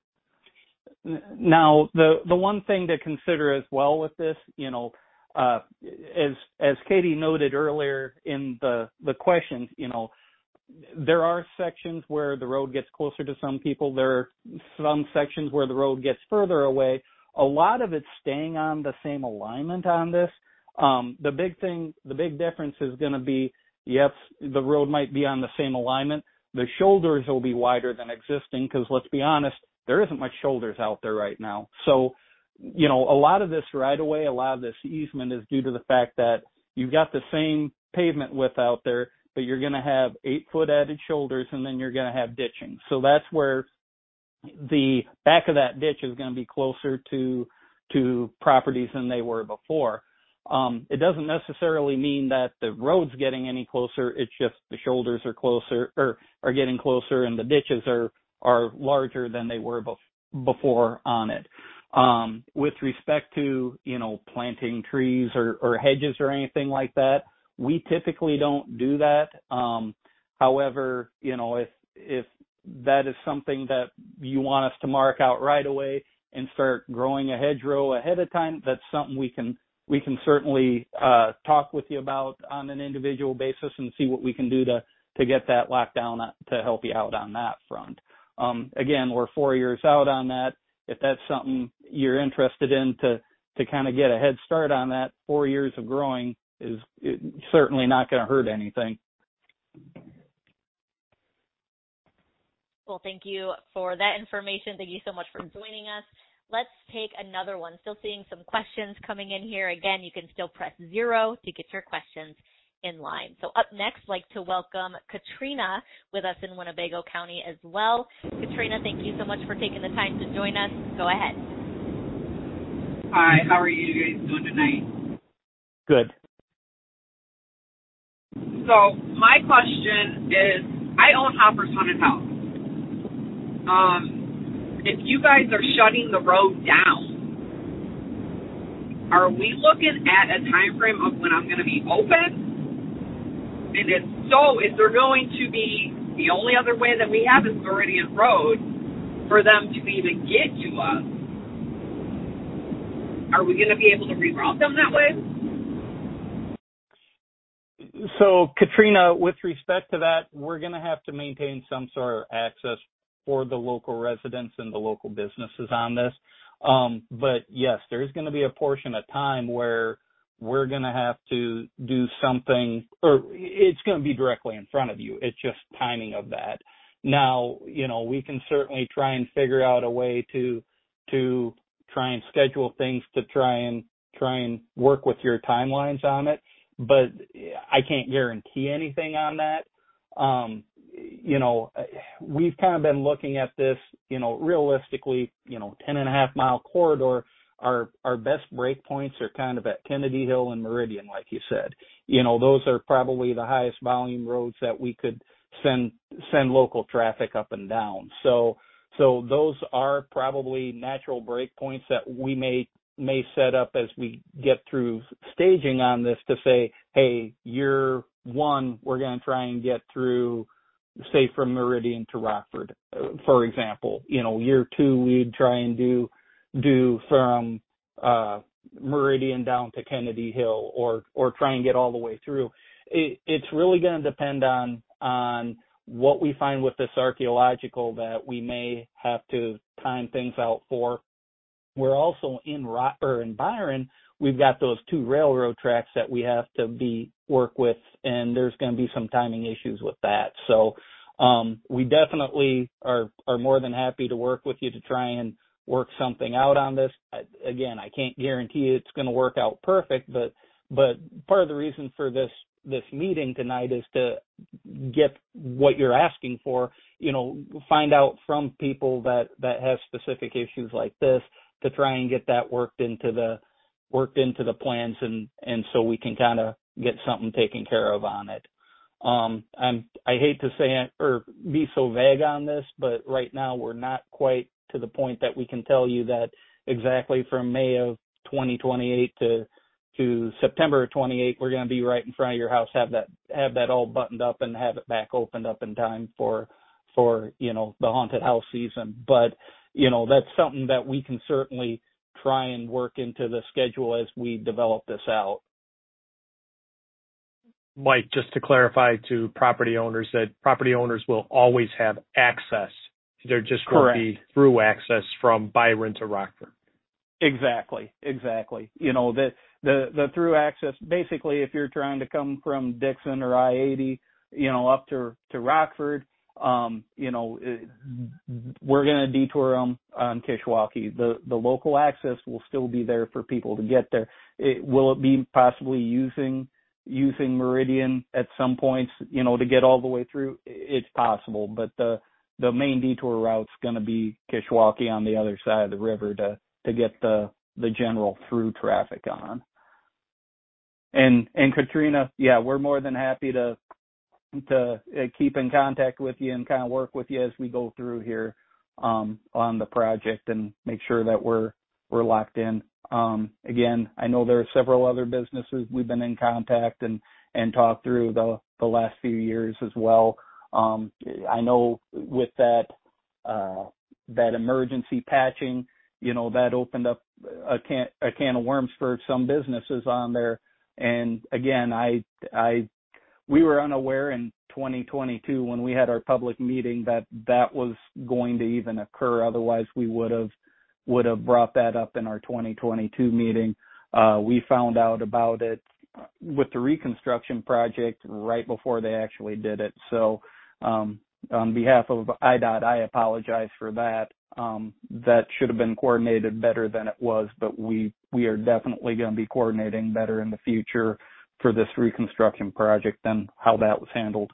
Now, the the one thing to consider as well with this, you know, uh, as as Katie noted earlier in the the questions, you know, there are sections where the road gets closer to some people. There are some sections where the road gets further away. A lot of it's staying on the same alignment on this. Um, the big thing, the big difference is going to be, yes, the road might be on the same alignment. The shoulders will be wider than existing because, let's be honest, there isn't much shoulders out there right now. So, you know, a lot of this right-of-way, a lot of this easement is due to the fact that you've got the same pavement width out there, but you're going to have eight-foot added shoulders, and then you're going to have ditching. So that's where the back of that ditch is going to be closer to to properties than they were before. Um, it doesn't necessarily mean that the road's getting any closer. It's just the shoulders are closer or are getting closer, and the ditches are are larger than they were bef- before on it. Um, with respect to, you know, planting trees or, or hedges or anything like that, we typically don't do that. Um, however, you know, if if that is something that you want us to mark out right away and start growing a hedgerow ahead of time, that's something we can we can certainly uh, talk with you about on an individual basis and see what we can do to to get that locked down to help you out on that front. Um, again, we're four years out on that. If that's something you're interested in to to kind of get a head start on that, four years of growing is certainly not going to hurt anything. Well, thank you for that information. Thank you so much for joining us. Let's take another one. Still seeing some questions coming in here. Again, you can still press zero to get your questions in line. So up next, I'd like to welcome Katrina with us in Winnebago County as well. Katrina, thank you so much for taking the time to join us. Go ahead. Hi, how are you guys doing tonight? Good. So my question is, I own Hopper's Haunted House. Um, if you guys are shutting the road down, are we looking at a time frame of when I'm going to be open? And if so, is there going to be the only other way that we have is Meridian Road for them to even get to us? Are we going to be able to reroute them that way? So, Katrina, with respect to that, we're going to have to maintain some sort of access for the local residents and the local businesses on this. Um, but yes, there's going to be a portion of time where we're going to have to do something, or it's going to be directly in front of you. It's just timing of that. Now, you know, we can certainly try and figure out a way to, to try and schedule things to try and, try and work with your timelines on it. But I can't guarantee anything on that. Um, you know, we've kind of been looking at this, you know, realistically, you know, ten and a half mile corridor. Our, our best break points are kind of at Kennedy Hill and Meridian, like you said. You know, those are probably the highest volume roads that we could send, send local traffic up and down. So, so those are probably natural break points that we may, may set up as we get through staging on this to say, hey, year one, we're going to try and get through, say, from Meridian to Rockford, for example. You know, year two, we'd try and do, do from, uh, Meridian down to Kennedy Hill, or, or try and get all the way through. It, it's really going to depend on, on what we find with this archaeological that we may have to time things out for. We're also in Rock, or in Byron, we've got those two railroad tracks that we have to be work with, and there's going to be some timing issues with that. So um, we definitely are are more than happy to work with you to try and work something out on this. I, again, I can't guarantee it's going to work out perfect, but but part of the reason for this this meeting tonight is to get what you're asking for. You know, find out from people that that have specific issues like this, to try and get that worked into the worked into the plans, and and so we can kind of get something taken care of on it. Um, I'm I hate to say it or be so vague on this, but right now we're not quite to the point that we can tell you that exactly from May of twenty twenty-eight to to September of twenty-eight, we're going to be right in front of your house, have that have that all buttoned up and have it back opened up in time for for you know the haunted house season. But you know, that's something that we can certainly try and work into the schedule as we develop this out. Mike, just to clarify to property owners that property owners will always have access. There just Correct. won't be through access from Byron to Rockford. Exactly, exactly. You know, the, the, the through access, basically if you're trying to come from Dixon or I eighty, you know, up to, to Rockford, Um, you know, we're going to detour them on Kishwaukee. The the local access will still be there for people to get there. It, will it be possibly using using Meridian at some points, you know, to get all the way through? It's possible, but the the main detour route's going to be Kishwaukee on the other side of the river to to get the the general through traffic on. And and Katrina, yeah, we're more than happy to. to uh, keep in contact with you and kind of work with you as we go through here um, on the project and make sure that we're we're locked in. Um, again, I know there are several other businesses we've been in contact and, and talked through the, the last few years as well. Um, I know with that uh, that emergency patching, you know, that opened up a can a can of worms for some businesses on there. And again, I I we were unaware in twenty twenty-two when we had our public meeting that that was going to even occur. Otherwise, we would have would have brought that up in our twenty twenty-two meeting. Uh, we found out about it with the reconstruction project right before they actually did it. So, um, on behalf of I DOT, I apologize for that. Um, that should have been coordinated better than it was, but we we are definitely going to be coordinating better in the future for this reconstruction project than how that was handled.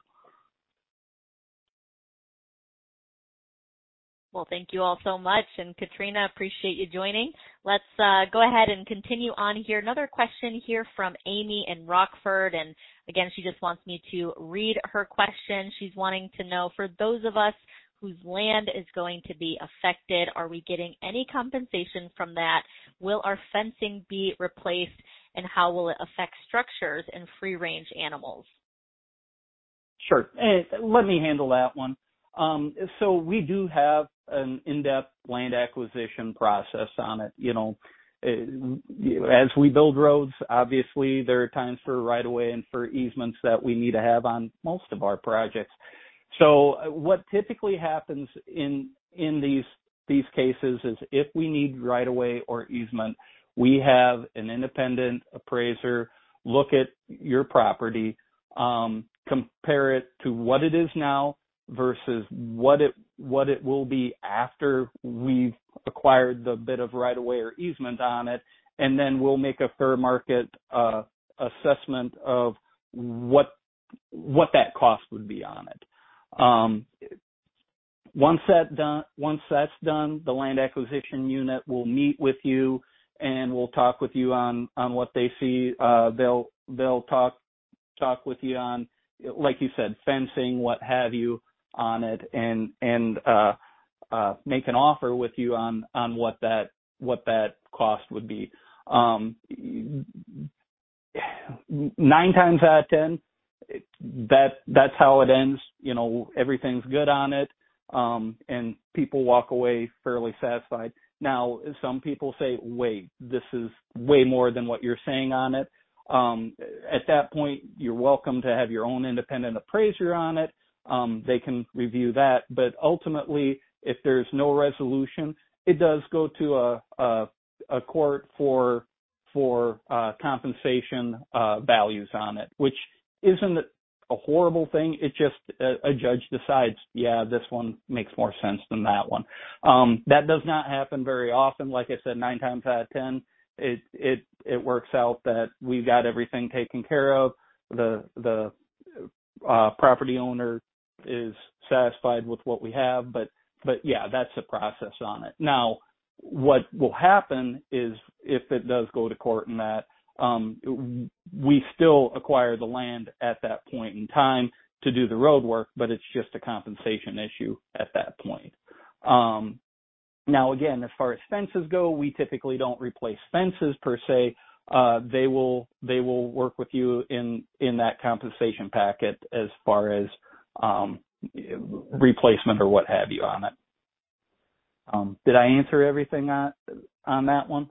Well, thank you all so much. And Katrina, appreciate you joining. Let's uh, go ahead and continue on here. Another question here from Amy in Rockford. And again, she just wants me to read her question. She's wanting to know, for those of us whose land is going to be affected, are we getting any compensation from that will our fencing be replaced, and how will it affect structures and free-range animals? Sure. And let me handle that one. Um, so we do have an in-depth land acquisition process on it. You know, as we build roads, obviously there are times for right-of-way and for easements that we need to have on most of our projects. So what typically happens in in these these cases is if we need right-of-way or easement, we have an independent appraiser look at your property, um, compare it to what it is now versus what it what it will be after we've acquired the bit of right-of-way or easement on it, and then we'll make a fair market uh, assessment of what what that cost would be on it. Um, once that done, once that's done, the land acquisition unit will meet with you and we'll talk with you on on what they see. Uh, they'll they'll talk talk with you on, like you said, fencing, what have you, on it, and and uh, uh, make an offer with you on on what that what that cost would be. Um, nine times out of ten, that that's how it ends. You know, everything's good on it, um, and people walk away fairly satisfied. Now, some people say, wait, this is way more than what you're saying on it. Um, at that point, you're welcome to have your own independent appraiser on it. Um, they can review that. But ultimately, if there's no resolution, it does go to a, a, a court for for uh, compensation uh, values on it, which isn't a horrible thing. It just a, a judge decides, yeah, this one makes more sense than that one. Um, that does not happen very often. Like I said, nine times out of ten, it it it works out that we've got everything taken care of. The the uh, property owner is satisfied with what we have, but but yeah, that's the process on it. Now, what will happen is if it does go to court and that, um, we still acquire the land at that point in time to do the road work, but it's just a compensation issue at that point. Um, now, again, as far as fences go, we typically don't replace fences per se. Uh, they will they will work with you in in that compensation packet as far as um, replacement or what have you on it. Um, did I answer everything on on that one?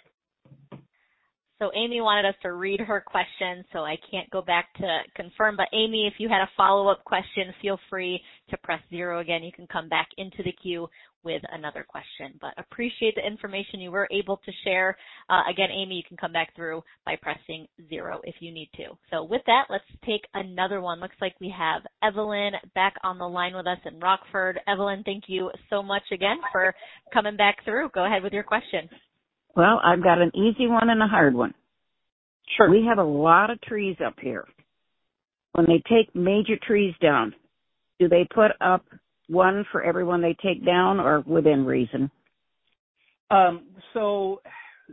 So Amy wanted us to read her question, so I can't go back to confirm. But Amy, if you had a follow-up question, feel free to press zero again. You can come back into the queue with another question. But appreciate the information you were able to share. Uh, again, Amy, you can come back through by pressing zero if you need to. So with that, let's take another one. Looks like we have Evelyn back on the line with us in Rockford. Evelyn, thank you so much again for coming back through. Go ahead with your question. Well, I've got an easy one and a hard one. Sure. We have a lot of trees up here. When they take major trees down, do they put up one for every one they take down or within reason? Um, so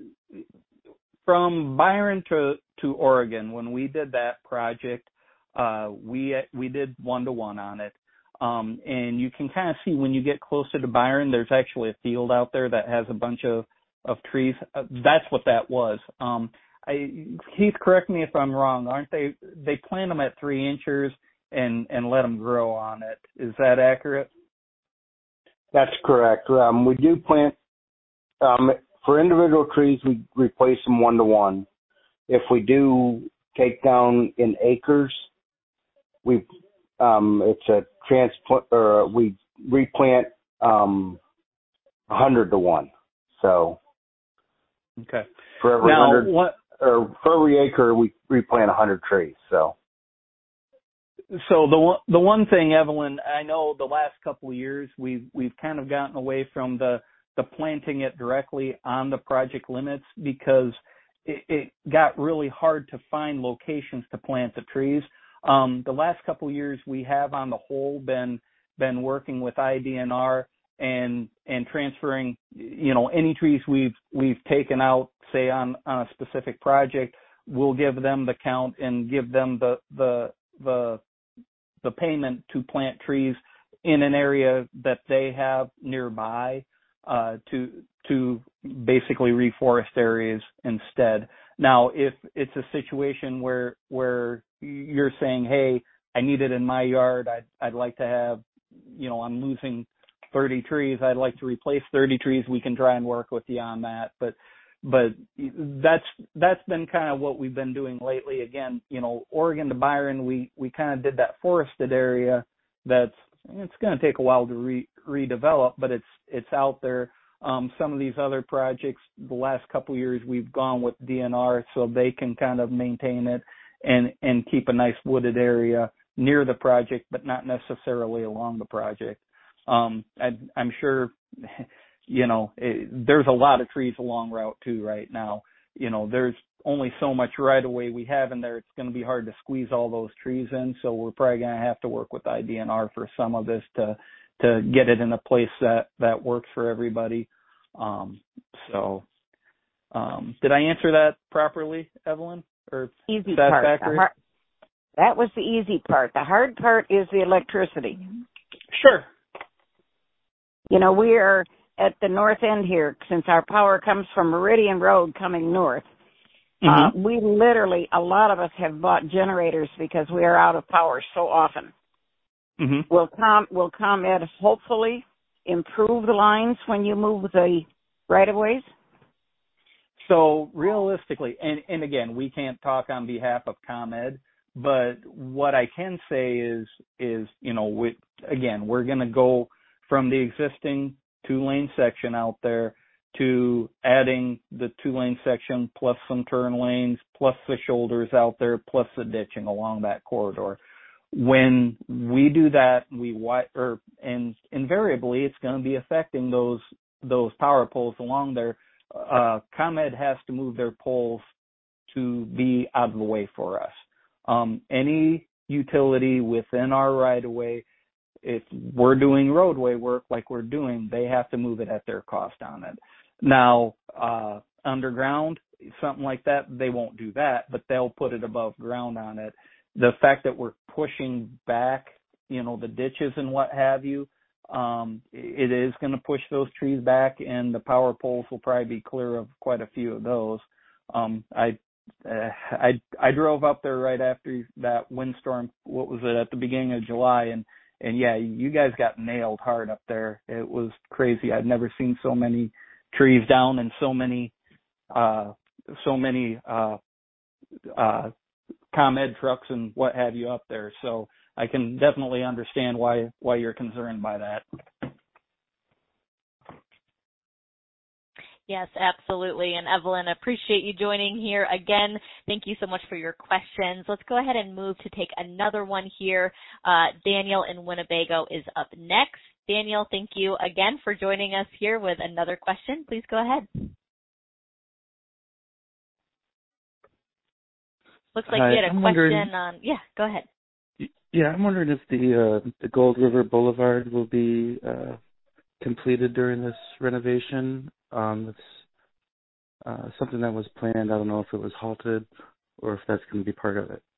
from Byron to, to Oregon, when we did that project, uh, we we did one-to-one on it. Um, and you can kind of see when you get closer to Byron, there's actually a field out there that has a bunch of of trees. Uh, that's what that was. Um, I, Keith, correct me if I'm wrong. Aren't they? They plant them at three inches and and let them grow on it. Is that accurate? That's correct. Um, we do plant um, for individual trees. We replace them one to one. If we do take down in acres, we um, it's a transplant or we replant um, a hundred to one. So. Okay. For every now, hundred, what, or for every acre, we replant a hundred trees. So, so the one, the one thing, Evelyn, I know the last couple of years we've we've kind of gotten away from the the planting it directly on the project limits because it, it got really hard to find locations to plant the trees. Um, the last couple of years we have, on the whole, been been working with I D N R. and and transferring, you know, any trees we've we've taken out, say on, on a specific project, we'll give them the count and give them the the the the payment to plant trees in an area that they have nearby uh, to to basically reforest areas instead. Now, if it's a situation where where you're saying, hey, I need it in my yard, I'd, I'd like to have, you know, I'm losing thirty trees, I'd like to replace thirty trees, we can try and work with you on that. But but that's that's been kind of what we've been doing lately. Again, you know, Oregon to Byron, we, we kind of did that forested area that's, it's going to take a while to re, redevelop, but it's it's out there. Um, some of these other projects, the last couple of years, we've gone with D N R so they can kind of maintain it and, and keep a nice wooded area near the project, but not necessarily along the project. Um, I, I'm sure, you know, it, there's a lot of trees along Route two right now. You know, there's only so much right of way we have in there. It's going to be hard to squeeze all those trees in, so we're probably going to have to work with I D N R for some of this to to get it in a place that, that works for everybody. Um, so, um, did I answer that properly, Evelyn? Or easy part. Hard, that was the easy part. The hard part is the electricity. Sure. You know, we are at the north end here, since our power comes from Meridian Road coming north. Mm-hmm. Uh, we literally, a lot of us have bought generators because we are out of power so often. Mm-hmm. Will Com will ComEd hopefully improve the lines when you move the right-of-ways? So realistically, and, and again, we can't talk on behalf of ComEd, but what I can say is, is you know, we, again, we're going to go from the existing two-lane section out there to adding the two-lane section plus some turn lanes, plus the shoulders out there, plus the ditching along that corridor. When we do that, we or and invariably it's going to be affecting those those power poles along there. Uh, ComEd has to move their poles to be out of the way for us. Um, any utility within our right-of-way, if we're doing roadway work like we're doing, they have to move it at their cost on it. Now, uh, underground, something like that, they won't do that, but they'll put it above ground on it. The fact that we're pushing back, you know, the ditches and what have you, um, it is going to push those trees back, and the power poles will probably be clear of quite a few of those. Um, I, uh, I, I drove up there right after that windstorm. What was it, at the beginning of July, and and yeah, you guys got nailed hard up there. It was crazy. I'd never seen so many trees down and so many, uh, so many uh, uh, ComEd trucks and what have you up there. So I can definitely understand why why you're concerned by that. Yes, absolutely. And Evelyn, appreciate you joining here. Again, thank you so much for your questions. Let's go ahead and move to take another one here. Uh, Daniel in Winnebago is up next. Daniel, thank you again for joining us here with another question. Please go ahead. Looks like Hi, you had a I'm question on, yeah, go ahead. Yeah, I'm wondering if the uh, the Gold River Boulevard will be uh, completed during this renovation. Um, it's uh, something that was planned. I don't know if it was halted or if that's going to be part of it.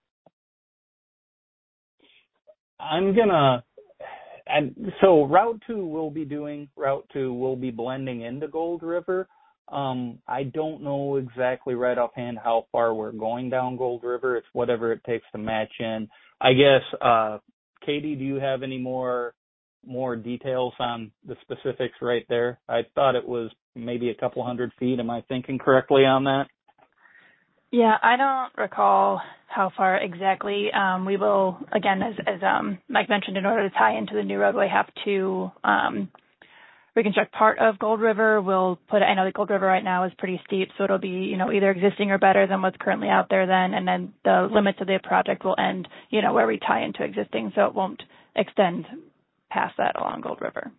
I'm gonna. And so Route two will be doing Route two will be blending into Gold River. Um, I don't know exactly right offhand how far we're going down Gold River. It's whatever it takes to match in. I guess, uh, Katie, do you have any more more details on the specifics right there? I thought it was maybe a couple hundred feet. Am I thinking correctly on that? Yeah, I don't recall how far exactly. Um, we will, again, as, as um, Mike mentioned, in order to tie into the new roadway, have to um, reconstruct part of Gold River. We'll put, I know that Gold River right now is pretty steep, so it'll be, you know, either existing or better than what's currently out there then, and then the limits of the project will end, you know, where we tie into existing, so it won't extend past that along Gold River.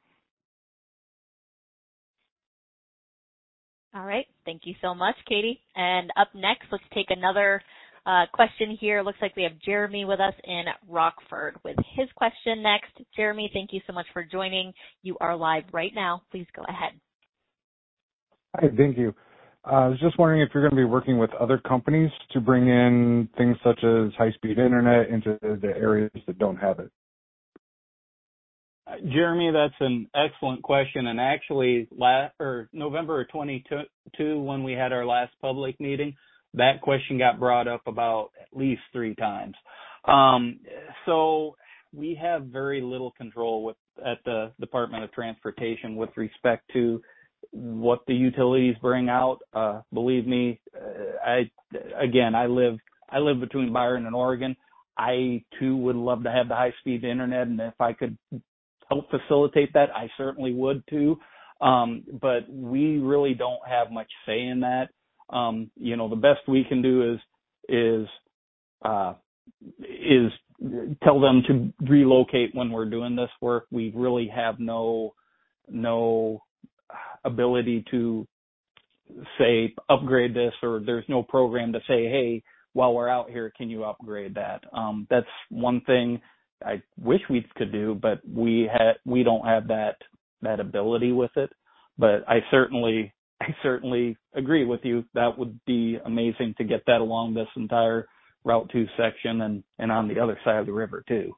All right. Thank you so much, Katie. And up next, let's take another uh, question here. Looks like we have Jeremy with us in Rockford with his question next. Jeremy, thank you so much for joining. You are live right now. Please go ahead. Hi, thank you. Uh, I was just wondering if you're going to be working with other companies to bring in things such as high-speed internet into the areas that don't have it. Jeremy, that's an excellent question. And actually, last, or November of twenty-two, when we had our last public meeting, that question got brought up about at least three times. Um, so we have very little control with at the Department of Transportation with respect to what the utilities bring out. Uh, believe me, I again, I live I live between Byron and Oregon. I too would love to have the high-speed internet, and if I could help facilitate that, I certainly would too. Um, but we really don't have much say in that. Um, you know, the best we can do is is uh, is tell them to relocate when we're doing this work. We really have no no ability to say upgrade this, or there's no program to say, hey, while we're out here, can you upgrade that? Um, that's one thing I wish we could do, but we ha- we don't have that that ability with it. But I certainly I certainly agree with you. That would be amazing to get that along this entire Route two section and, and on the other side of the river too.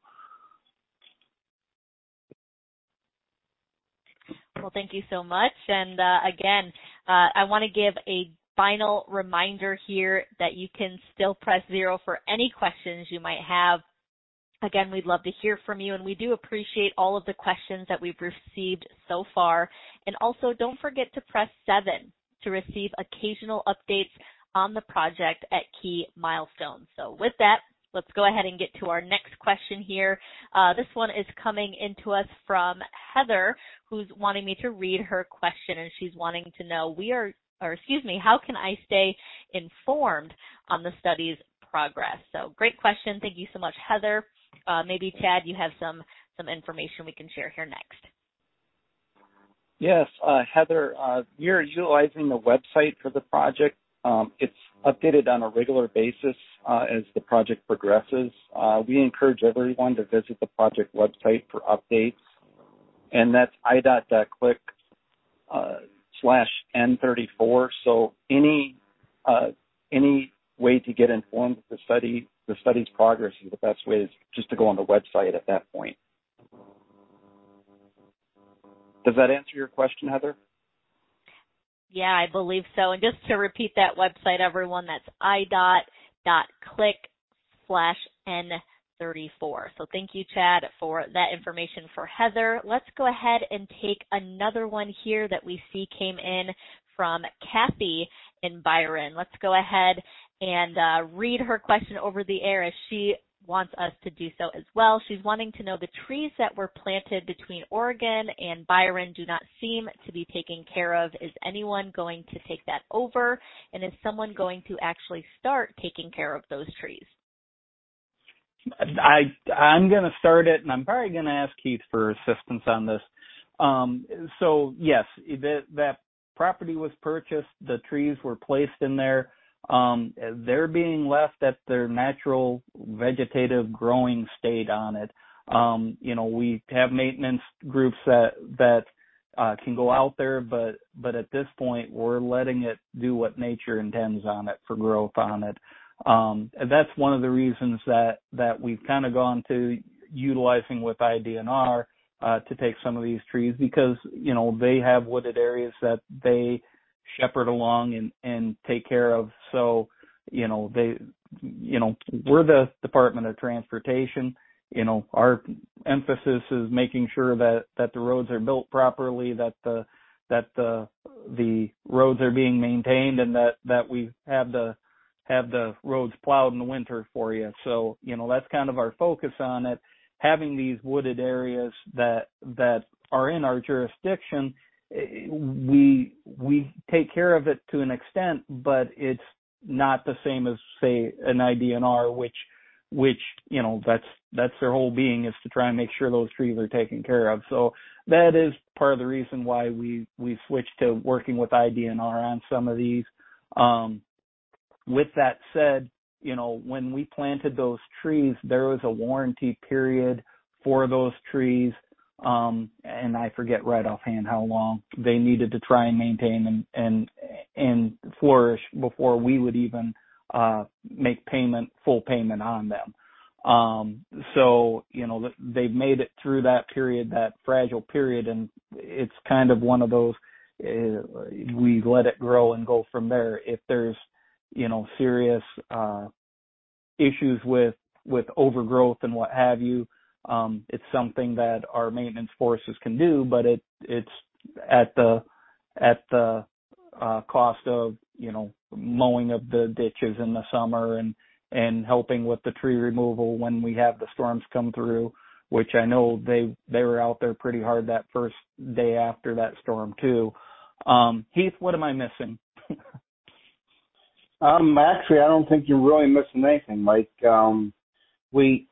Well, thank you so much. And uh, again, uh, I want to give a final reminder here that you can still press zero for any questions you might have. Again, we'd love to hear from you, and we do appreciate all of the questions that we've received so far. And also, don't forget to press seven to receive occasional updates on the project at key milestones. So with that, let's go ahead and get to our next question here. Uh, this one is coming into us from Heather, who's wanting me to read her question, and she's wanting to know, we are, or excuse me, how can I stay informed on the study's progress? So great question. Thank you so much, Heather. Uh, maybe, Chad, you have some, some information we can share here next. Yes, uh, Heather, uh, you're utilizing the website for the project. Um, it's updated on a regular basis uh, as the project progresses. Uh, we encourage everyone to visit the project website for updates, and that's I D O T dot click uh, slash N thirty-four. So any uh, any way to get informed of the study, the study's progress is the best way is just to go on the website at that point. Does that answer your question, Heather? Yeah, I believe so. And just to repeat that website, everyone, that's I D O T dot click slash N thirty-four. So thank you, Chad, for that information for Heather. Let's go ahead and take another one here that we see came in from Kathy in Byron. Let's go ahead and uh, read her question over the air as she wants us to do so as well. She's wanting to know, the trees that were planted between Oregon and Byron do not seem to be taken care of. Is anyone going to take that over? And is someone going to actually start taking care of those trees? I, I'm going to start it, and I'm probably going to ask Keith for assistance on this. Um, so, yes, that, that property was purchased. The trees were placed in there. Um, they're being left at their natural vegetative growing state on it. Um, you know, we have maintenance groups that, that, uh, can go out there, but, but at this point we're letting it do what nature intends on it for growth on it. Um, and that's one of the reasons that, that we've kind of gone to utilizing with I D N R, uh, to take some of these trees because, you know, they have wooded areas that they shepherd along and, and take care of. So, you know, they, you know, we're the Department of Transportation. You know, our emphasis is making sure that, that the roads are built properly, that the, that the, the roads are being maintained, and that, that we have the, have the roads plowed in the winter for you. So, you know, that's kind of our focus on it. Having these wooded areas that, that are in our jurisdiction, we we take care of it to an extent, but it's not the same as, say, an I D N R, which which you know that's that's their whole being, is to try and make sure those trees are taken care of. So that is part of the reason why we we switched to working with I D N R on some of these. Um, with that said, you know, when we planted those trees, there was a warranty period for those trees. Um, and I forget right offhand how long they needed to try and maintain and, and, and flourish before we would even, uh, make payment, full payment on them. Um, so, you know, they've made it through that period, that fragile period, and it's kind of one of those, uh, we let it grow and go from there. If there's, you know, serious, uh, issues with, with overgrowth and what have you, um, it's something that our maintenance forces can do, but it, it's at the, at the, uh, cost of, you know, mowing of the ditches in the summer and, and helping with the tree removal when we have the storms come through, which I know they, they were out there pretty hard that first day after that storm too. Um, Heath, what am I missing? um, actually, I don't think you're really missing anything, Mike. Um, we,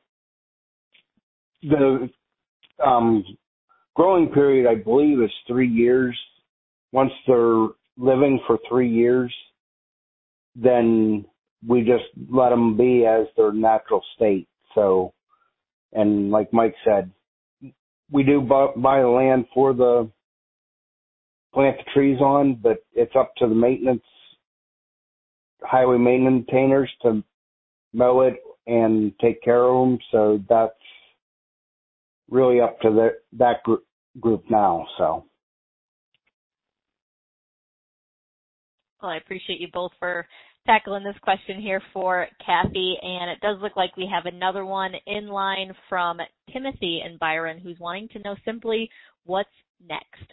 the, um, growing period, I believe, is three years. Once they're living for three years, then we just let them be as their natural state. So, and like Mike said, we do buy, buy the land for the plant the trees on, but it's up to the maintenance, highway maintainers to mow it and take care of them. So that's really up to the, that group, group now. So. Well, I appreciate you both for tackling this question here for Kathy, and it does look like we have another one in line from Timothy in Byron, who's wanting to know simply what's next.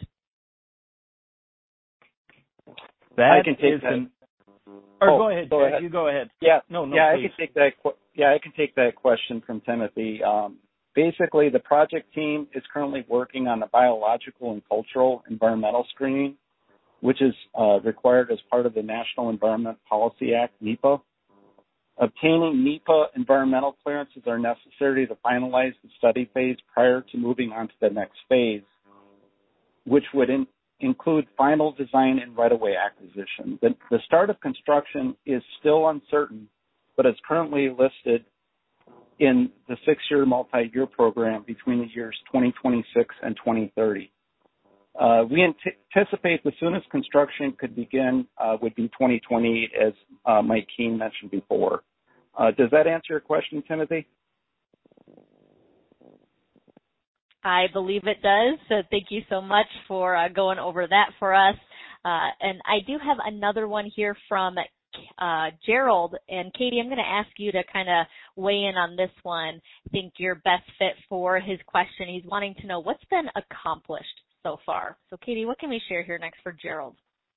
That I can take that. An, or oh, go ahead, go ahead. You go ahead. Yeah, no, no, yeah, please. I can take that. Yeah, I can take that question from Timothy. Um, basically, the project team is currently working on the biological and cultural environmental screening, which is uh, required as part of the National Environment Policy Act, NEPA. Obtaining NEPA environmental clearances are necessary to finalize the study phase prior to moving on to the next phase, which would in, include final design and right-of-way acquisition. The, the start of construction is still uncertain, but is currently listed in the six-year multi-year program between the years twenty twenty-six and twenty thirty. Uh, we anticipate the soonest construction could begin uh, would be twenty twenty-eight, as uh, Mike Keene mentioned before. Uh, does that answer your question, Timothy? I believe it does. So thank you so much for uh, going over that for us. Uh, and I do have another one here from uh, Gerald. And Katie, I'm going to ask you to kind of weigh in on this one. I think you're best fit for his question. He's wanting to know what's been accomplished so far. So Katie, what can we share here next for Gerald?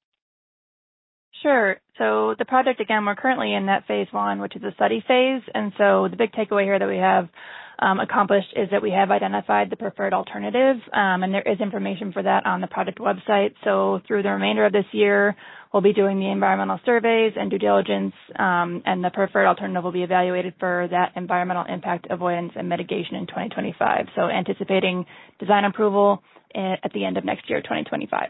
Sure. So the project, again, we're currently in that phase one, which is the study phase. And so the big takeaway here that we have um, accomplished is that we have identified the preferred alternative, um, and there is information for that on the project website. So through the remainder of this year, we'll be doing the environmental surveys and due diligence, um, and the preferred alternative will be evaluated for that environmental impact avoidance and mitigation in twenty twenty-five. So anticipating design approval at the end of next year, twenty twenty-five.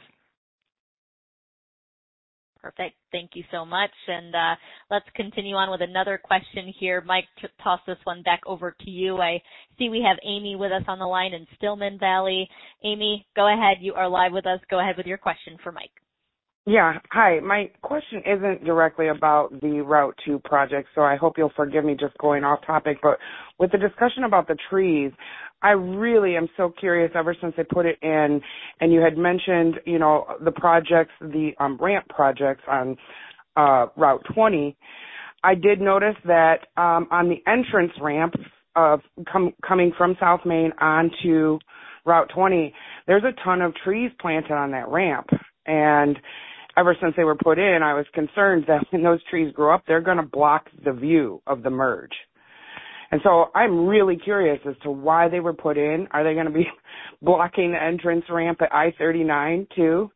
Perfect. Thank you so much. And uh, let's continue on with another question here. Mike, t- toss this one back over to you. I see we have Amy with us on the line in Stillman Valley. Amy, go ahead. You are live with us. Go ahead with your question for Mike. Yeah. Hi. My question isn't directly about the Route two project, so I hope you'll forgive me just going off topic. But with the discussion about the trees, I really am so curious ever since they put it in, and you had mentioned, you know, the projects, the um, ramp projects on uh, Route twenty. I did notice that um, on the entrance ramp of com- coming from South Main onto Route twenty, there's a ton of trees planted on that ramp. And ever since they were put in, I was concerned that when those trees grow up, they're going to block the view of the merge. And so I'm really curious as to why they were put in. Are they going to be blocking the entrance ramp at I thirty-nine too?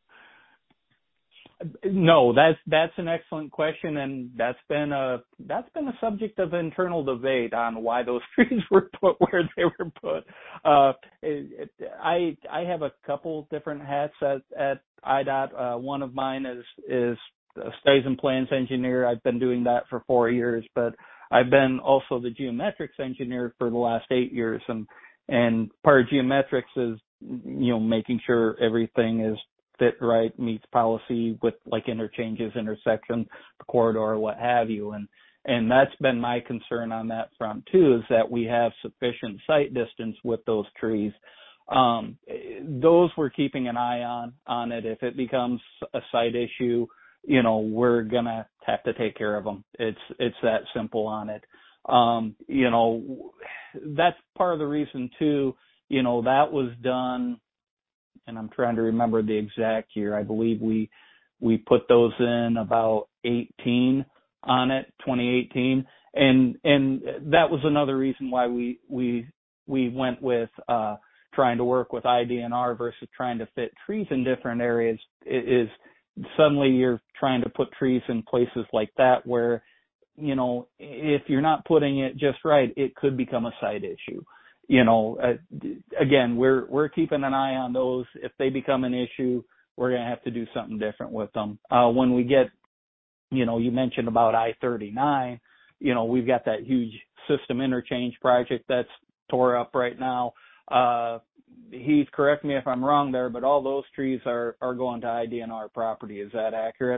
No, that's that's an excellent question, and that's been a that's been a subject of internal debate on why those trees were put where they were put. Uh, it, it, I I have a couple different hats at at I D O T. Uh, one of mine is is a studies and plans engineer. I've been doing that for four years, but I've been also the geometrics engineer for the last eight years, and and part of geometrics is, you know, making sure everything is fit right, meets policy with like interchanges, intersections, corridor, what have you. And And that's been my concern on that front too, is that we have sufficient sight distance with those trees. Um, those we're keeping an eye on, on it. If it becomes a site issue, you know, we're gonna have to take care of them. It's, it's that simple on it. Um, you know, that's part of the reason too, you know, that was done, and I'm trying to remember the exact year. I believe we, we put those in about eighteen on it, twenty eighteen. And, and that was another reason why we, we, we went with, uh, trying to work with I D N R versus trying to fit trees in different areas is suddenly you're trying to put trees in places like that where, you know, if you're not putting it just right, it could become a site issue. You know, uh, again, we're, we're keeping an eye on those. If they become an issue, we're going to have to do something different with them. Uh, when we get, you know, you mentioned about I thirty-nine, you know, we've got that huge system interchange project that's tore up right now. Uh, Heath, correct me if I'm wrong there, but all those trees are, are going to I D N R property. Is that accurate?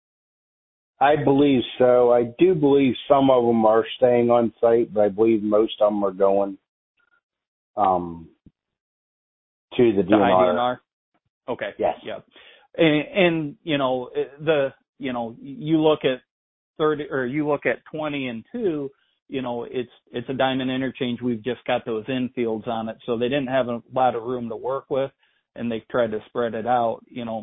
I believe so. I do believe some of them are staying on site, but I believe most of them are going um, to the D N R. I D N R? Okay. Yes. Yeah. And, and, you know, the, you know, you look at thirty or you look at twenty and two, you know, it's, it's a diamond interchange. We've just got those infields on it. So they didn't have a lot of room to work with and they've tried to spread it out. You know,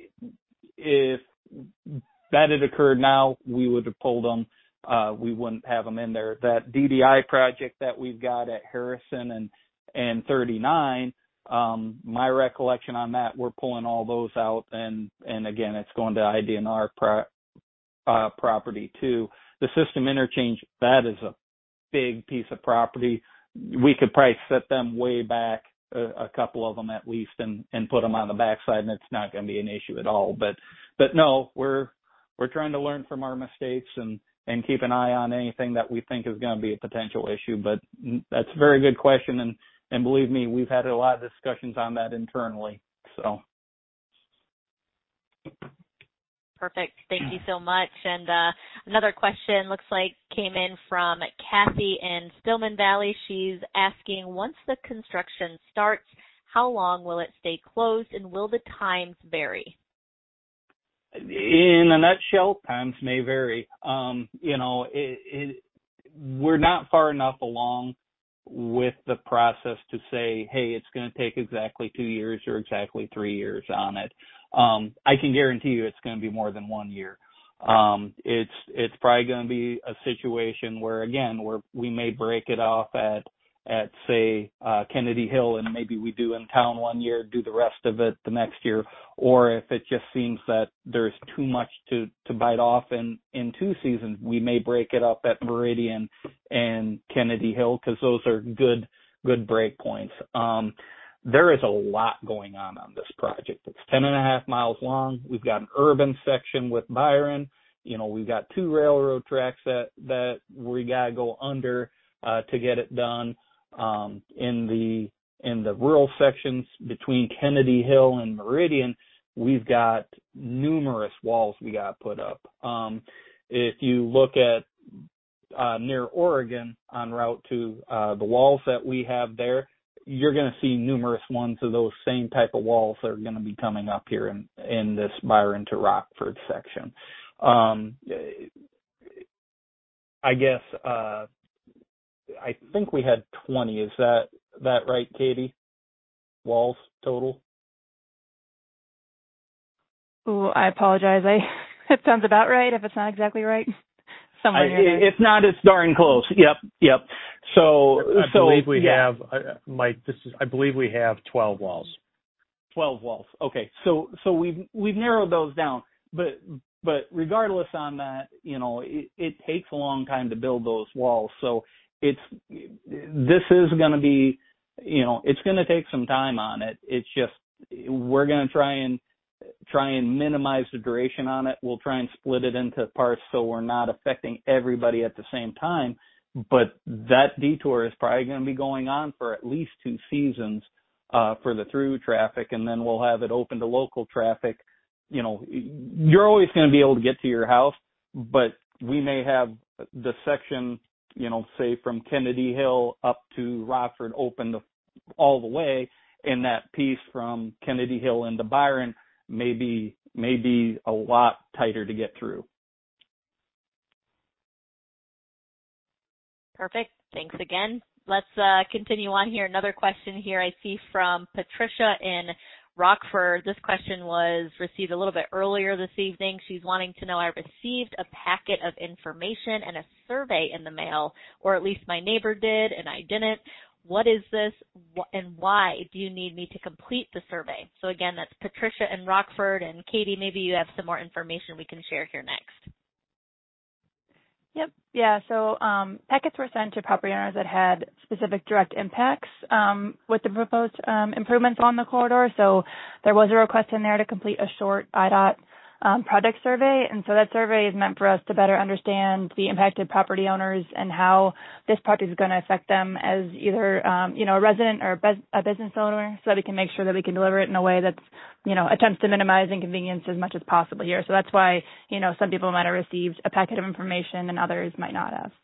if that had occurred now, we would have pulled them. Uh, we wouldn't have them in there. That D D I project that we've got at Harrison and, and thirty-nine, um, my recollection on that, we're pulling all those out. And, and again, it's going to I D N R pro, uh, property too. The system interchange, that is a big piece of property. We could probably set them way back, a, a couple of them at least, and, and put them on the backside, and it's not going to be an issue at all. But, but no, we're, we're trying to learn from our mistakes and, and keep an eye on anything that we think is going to be a potential issue. But that's a very good question. And, and believe me, we've had a lot of discussions on that internally. So. Perfect. Thank you so much. And uh, another question looks like came in from Kathy in Stillman Valley. She's asking, once the construction starts, how long will it stay closed and will the times vary? In a nutshell, times may vary. Um, you know, it, it, we're not far enough along with the process to say, hey, it's going to take exactly two years or exactly three years on it. Um, I can guarantee you it's going to be more than one year. Um, it's, it's probably going to be a situation where, again, where we may break it off at, at say, uh, Kennedy Hill, and maybe we do in town one year, do the rest of it the next year. Or if it just seems that there's too much to, to bite off in, in two seasons, we may break it up at Meridian and Kennedy Hill, because those are good, good break points. Um, There is a lot going on on this project. It's ten and a half miles long. We've got an urban section with Byron. You know, we've got two railroad tracks that, that we got to go under uh, to get it done. Um, in the, in the rural sections between Kennedy Hill and Meridian, we've got numerous walls we got to put up. Um, if you look at uh, near Oregon on route to uh, the walls that we have there, you're going to see numerous ones of those same type of walls that are going to be coming up here in, in this Byron to Rockford section. Um, I guess, uh, I think we had twenty. Is that, that right, Katie? Walls total? Ooh, I apologize. I, it sounds about right if it's not exactly right. Somewhere near I, there. if not, it's darn close. Yep, yep. So, I so believe we yeah. have, uh, Mike. This is, I believe we have twelve walls. Twelve walls. Okay, so so we've we've narrowed those down, but but regardless on that, you know, it, it takes a long time to build those walls. So it's this is going to be, you know, it's going to take some time on it. It's just we're going to try and try and minimize the duration on it. We'll try and split it into parts so we're not affecting everybody at the same time. But that detour is probably going to be going on for at least two seasons uh, for the through traffic, and then we'll have it open to local traffic. You know, you're always going to be able to get to your house, but we may have the section, you know, say from Kennedy Hill up to Rockford open to, all the way, and that piece from Kennedy Hill into Byron may be, may be a lot tighter to get through. Perfect. Thanks again. Let's uh, continue on here. Another question here I see from Patricia in Rockford. This question was received a little bit earlier this evening. She's wanting to know, I received a packet of information and a survey in the mail, or at least my neighbor did and I didn't. What is this and why do you need me to complete the survey? So again, that's Patricia in Rockford, and Katie, maybe you have some more information we can share here next. Yep. Yeah. So um, packets were sent to property owners that had specific direct impacts um, with the proposed um, improvements on the corridor. So there was a request in there to complete a short I D O T um, project survey. And so that survey is meant for us to better understand the impacted property owners and how this project is going to affect them as either, um, you know, a resident or a, bus- a business owner, so that we can make sure that we can deliver it in a way that's, you know, attempts to minimize inconvenience as much as possible here. So that's why, you know, some people might have received a packet of information and others might not have.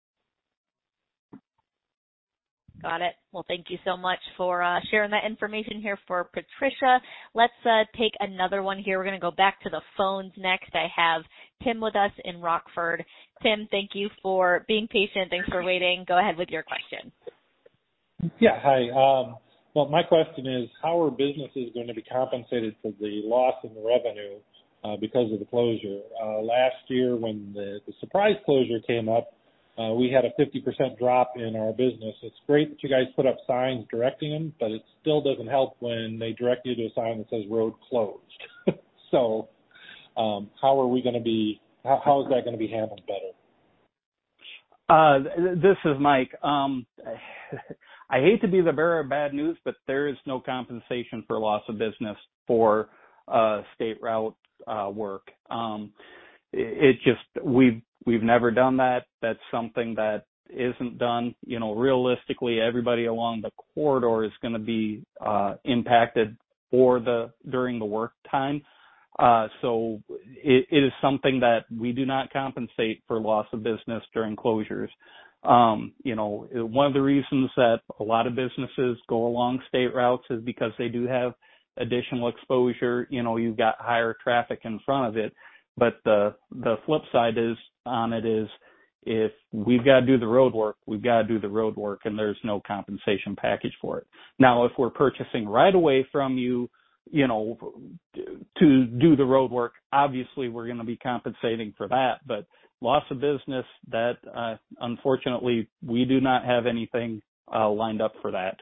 Got it. Well, thank you so much for uh, sharing that information here for Patricia. Let's uh, take another one here. We're going to go back to the phones next. I have Tim with us in Rockford. Tim, thank you for being patient. Thanks for waiting. Go ahead with your question. Yeah, hi. Um, well, my question is, how are businesses going to be compensated for the loss in revenue uh, because of the closure? Uh, last year when the, the surprise closure came up, Uh, we had a fifty percent drop in our business. It's great that you guys put up signs directing them, but it still doesn't help when they direct you to a sign that says road closed. So um, how are we going to be, how, how is that going to be handled better? Uh, this is Mike. Um, I hate to be the bearer of bad news, but there is no compensation for loss of business for uh, state route uh, work. Um, it, it just, we've We've never done that. That's something that isn't done. You know, realistically, everybody along the corridor is going to be uh, impacted for the during the work time. Uh, so it, it is something that we do not compensate for loss of business during closures. Um, you know, one of the reasons that a lot of businesses go along state routes is because they do have additional exposure. You know, you've got higher traffic in front of it. But the the flip side is on it is if we've got to do the road work, we've got to do the road work, and there's no compensation package for it. Now, if we're purchasing right away from you, you know, to do the road work, obviously we're going to be compensating for that. But loss of business, that uh, unfortunately we do not have anything uh, lined up for that.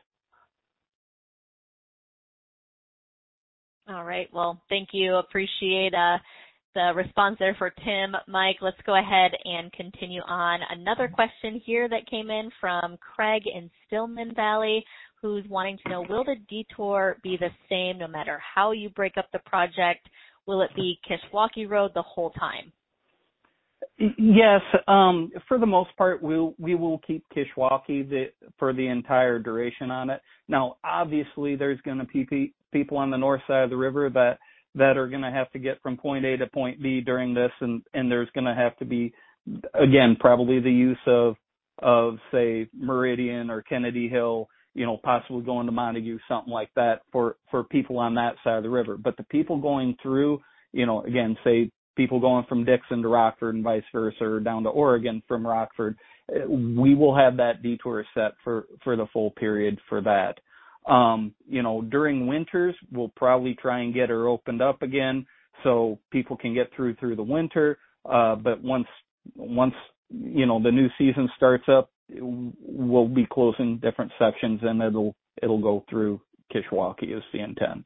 All right. Well, thank you. Appreciate uh, the response there for Tim. Mike, let's go ahead and continue on. Another question here that came in from Craig in Stillman Valley, who's wanting to know, will the detour be the same no matter how you break up the project? Will it be Kishwaukee Road the whole time? Yes, um, for the most part, we'll, we will keep Kishwaukee the, for the entire duration on it. Now, obviously, there's going to be people on the north side of the river that that are going to have to get from point A to point B during this, and, and there's going to have to be, again, probably the use of, of, say, Meridian or Kennedy Hill, you know, possibly going to Montague, something like that for, for people on that side of the river. But the people going through, you know, again, say people going from Dixon to Rockford and vice versa, or down to Oregon from Rockford, we will have that detour set for, for the full period for that. Um, you know, during winters, we'll probably try and get her opened up again so people can get through through the winter. Uh, but once, once, you know, the new season starts up, we'll be closing different sections and it'll, it'll go through Kishwaukee is the intent.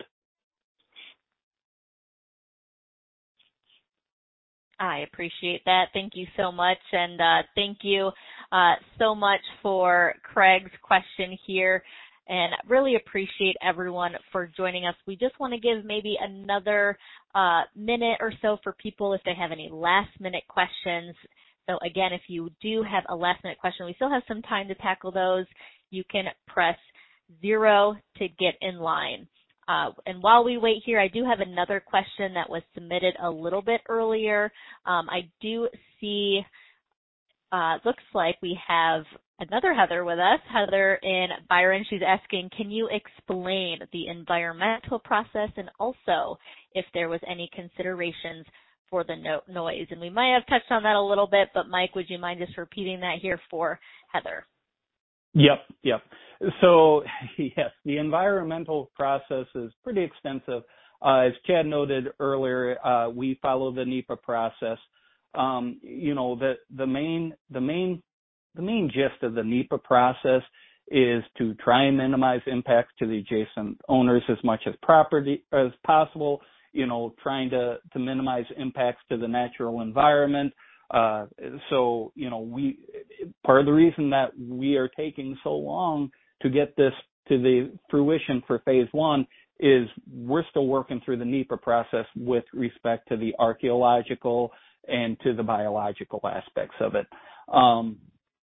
I appreciate that. Thank you so much. And uh, thank you uh, so much for Craig's question here. And really appreciate everyone for joining us. We just want to give maybe another uh, minute or so for people if they have any last minute questions. So again, if you do have a last minute question, we still have some time to tackle those. You can press zero to get in line. Uh, and while we wait here, I do have another question that was submitted a little bit earlier. Um, I do see, uh, looks like we have another Heather with us, Heather in Byron. She's asking, can you explain the environmental process and also if there was any considerations for the no- noise? And we might have touched on that a little bit, but Mike, would you mind just repeating that here for Heather? Yep, yep. So, yes, the environmental process is pretty extensive. Uh, as Chad noted earlier, uh, we follow the NEPA process. Um, you know, the, the main, the main, the main gist of the NEPA process is to try and minimize impacts to the adjacent owners as much as property as possible. You know, trying to, to minimize impacts to the natural environment. Uh, so, you know, we, part of the reason that we are taking so long to get this to the fruition for phase one is we're still working through the NEPA process with respect to the archaeological and to the biological aspects of it. Um,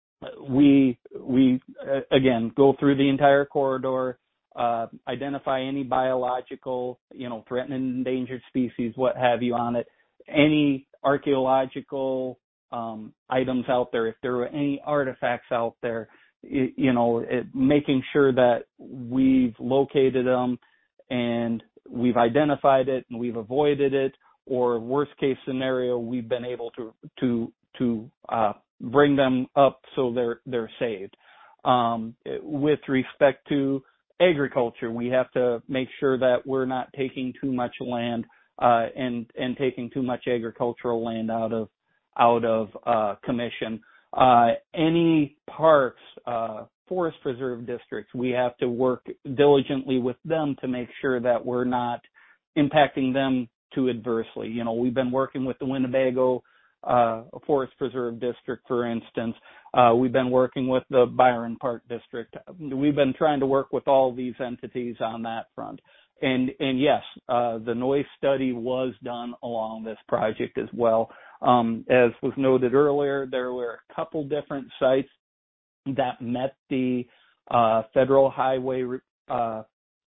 we, we, uh, again, go through the entire corridor, uh, identify any biological, you know, threatened and endangered species, what have you on it, any archaeological um, items out there, if there were any artifacts out there, it, you know, it, making sure that we've located them and we've identified it and we've avoided it, or worst case scenario, we've been able to to to uh, bring them up so they're they're saved. Um, with respect to agriculture, we have to make sure that we're not taking too much land uh, and and taking too much agricultural land out of out of uh, commission. Uh, any parks, uh, forest preserve districts, we have to work diligently with them to make sure that we're not impacting them too adversely. You know, we've been working with the Winnebago uh, Forest Preserve District, for instance. Uh, we've been working with the Byron Park District. We've been trying to work with all these entities on that front. And, and yes, uh, the noise study was done along this project as well. Um, as was noted earlier, there were a couple different sites that met the uh, federal highway uh,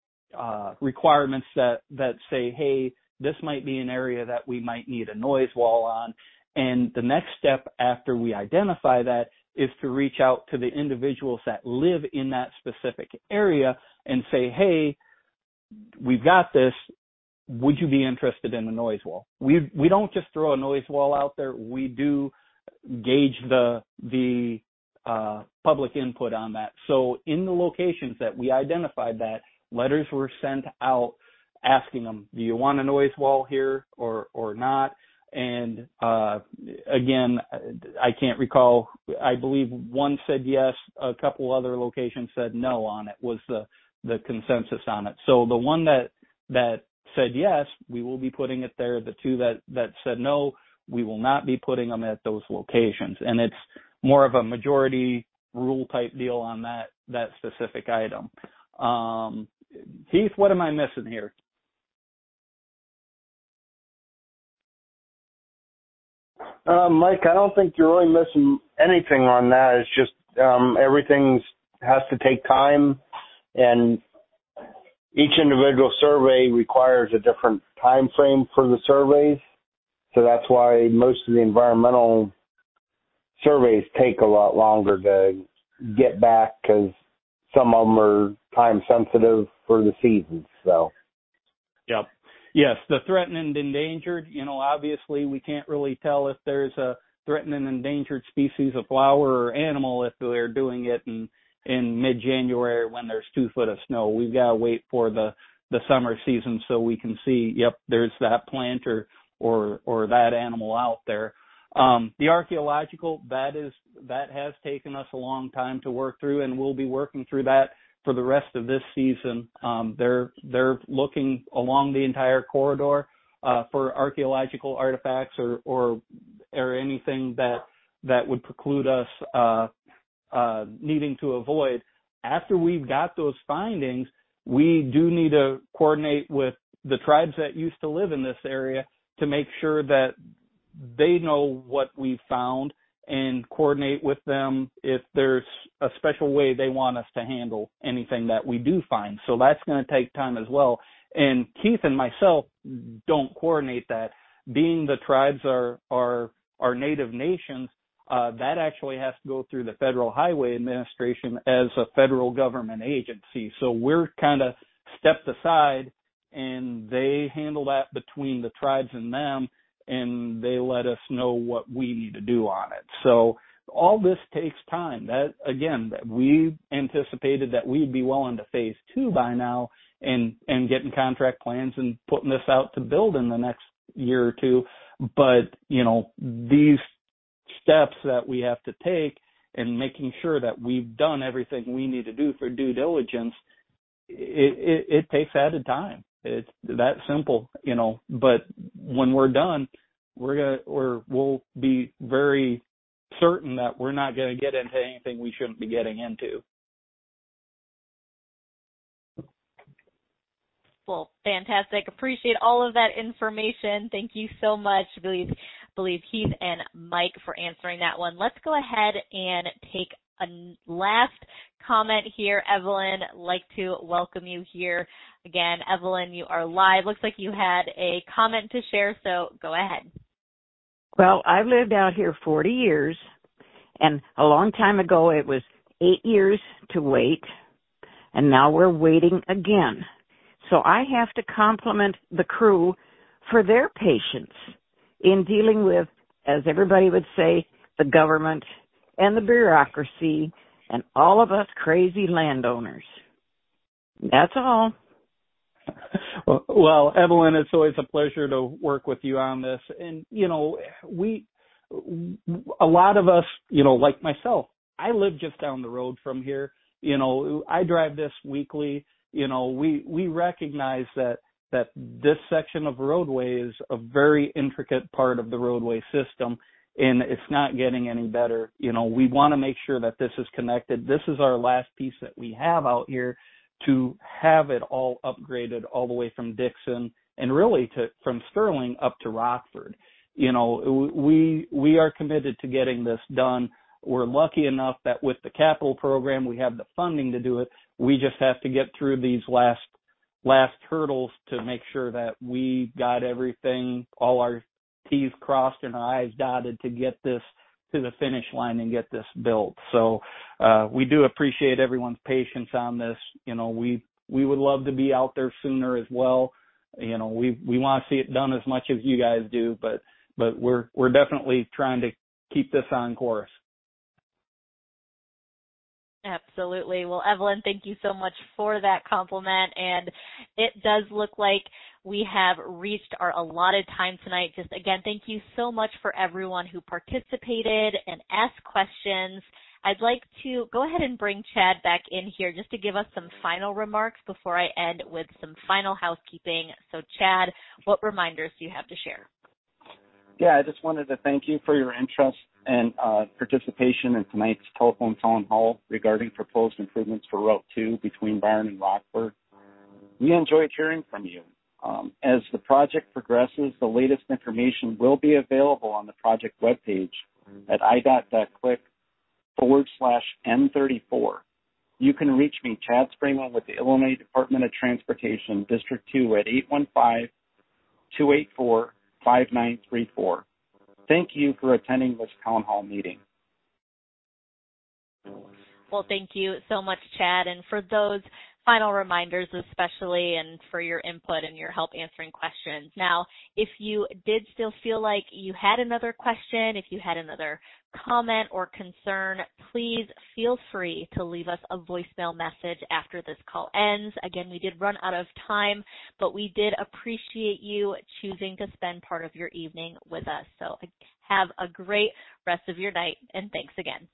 uh, requirements that, that say, hey, this might be an area that we might need a noise wall on. And the next step after we identify that is to reach out to the individuals that live in that specific area and say, hey, we've got this. Would you be interested in a noise wall? We we don't just throw a noise wall out there. We do gauge the the uh, public input on that. So in the locations that we identified, that letters were sent out asking them, do you want a noise wall here or or not? And uh, again, I can't recall. I believe one said yes. A couple other locations said no on it, was the the consensus on it. So the one that that said yes, we will be putting it there. The two that, that said no, we will not be putting them at those locations. And it's more of a majority rule type deal on that, that specific item. Um, Heath, what am I missing here? Uh, Mike, I don't think you're really missing anything on that. It's just um, everything has to take time, and each individual survey requires a different time frame for the surveys. So that's why most of the environmental surveys take a lot longer to get back, because some of them are time sensitive for the seasons. So. Yep. Yes, the threatened and endangered, you know, obviously we can't really tell if there's a threatened and endangered species of flower or animal if they're doing it in, in mid-January when there's two foot of snow. We've got to wait for the, the summer season so we can see, yep, there's that plant or, or, or that animal out there. Um, the archaeological, that is, that has taken us a long time to work through, and we'll be working through that for the rest of this season. Um, they're they're looking along the entire corridor uh, for archaeological artifacts or, or or anything that that would preclude us uh, uh, needing to avoid. After we've got those findings, we do need to coordinate with the tribes that used to live in this area to make sure that they know what we've found, and coordinate with them if there's a special way they want us to handle anything that we do find. So that's going to take time as well. And Keith and myself don't coordinate that. Being the tribes are, are, are native nations, uh, that actually has to go through the Federal Highway Administration as a federal government agency. So we're kind of stepped aside, and they handle that between the tribes and them, and they let us know what we need to do on it. So all this takes time. That, again, we anticipated that we'd be well into phase two by now and, and getting contract plans and putting this out to build in the next year or two. But, you know, these steps that we have to take and making sure that we've done everything we need to do for due diligence, it, it, it takes added time. It's that simple, you know, but when we're done, we're going to, we're, we'll be very certain that we're not going to get into anything we shouldn't be getting into. Well, fantastic. Appreciate all of that information. Thank you so much. I believe, believe Heath and Mike for answering that one. Let's go ahead and take a last comment here. Evelyn, like to welcome you here. Again, Evelyn, you are live. Looks like you had a comment to share, so go ahead. Well, I've lived out here forty years, and a long time ago it was eight years to wait, and now we're waiting again. So I have to compliment the crew for their patience in dealing with, as everybody would say, the government and the bureaucracy and all of us crazy landowners. That's all. Well, well, Evelyn, it's always a pleasure to work with you on this. And, you know, we, a lot of us, you know, like myself, I live just down the road from here. You know, I drive this weekly. You know, we, we recognize that, that this section of roadway is a very intricate part of the roadway system, and it's not getting any better. You know, we want to make sure that this is connected. This is our last piece that we have out here to have it all upgraded all the way from Dixon and really to from Sterling up to Rockford. You know, we we are committed to getting this done. We're lucky enough that with the capital program, we have the funding to do it. We just have to get through these last last hurdles to make sure that we got everything, all our T's crossed and our I's dotted to get this to the finish line and get this built. So uh, we do appreciate everyone's patience on this. You know, we we would love to be out there sooner as well. You know, we we want to see it done as much as you guys do, but but we're we're definitely trying to keep this on course. Absolutely. Well, Evelyn, thank you so much for that compliment. And it does look like we have reached our allotted time tonight. Just again, thank you so much for everyone who participated and asked questions. I'd like to go ahead and bring Chad back in here just to give us some final remarks before I end with some final housekeeping. So, Chad, what reminders do you have to share? Yeah, I just wanted to thank you for your interest and uh, participation in tonight's telephone town hall regarding proposed improvements for Route two between Byron and Rockford. We enjoyed hearing from you. Um, as the project progresses, the latest information will be available on the project webpage at idot.click forward slash N34. You can reach me, Chad Springman, with the Illinois Department of Transportation, District two at eight one five, two eight four, five nine three four. Thank you for attending this town hall meeting. Well, thank you so much, Chad. And for those final reminders especially, and for your input and your help answering questions. Now, if you did still feel like you had another question, if you had another comment or concern, please feel free to leave us a voicemail message after this call ends. Again, we did run out of time, but we did appreciate you choosing to spend part of your evening with us. So have a great rest of your night, and thanks again.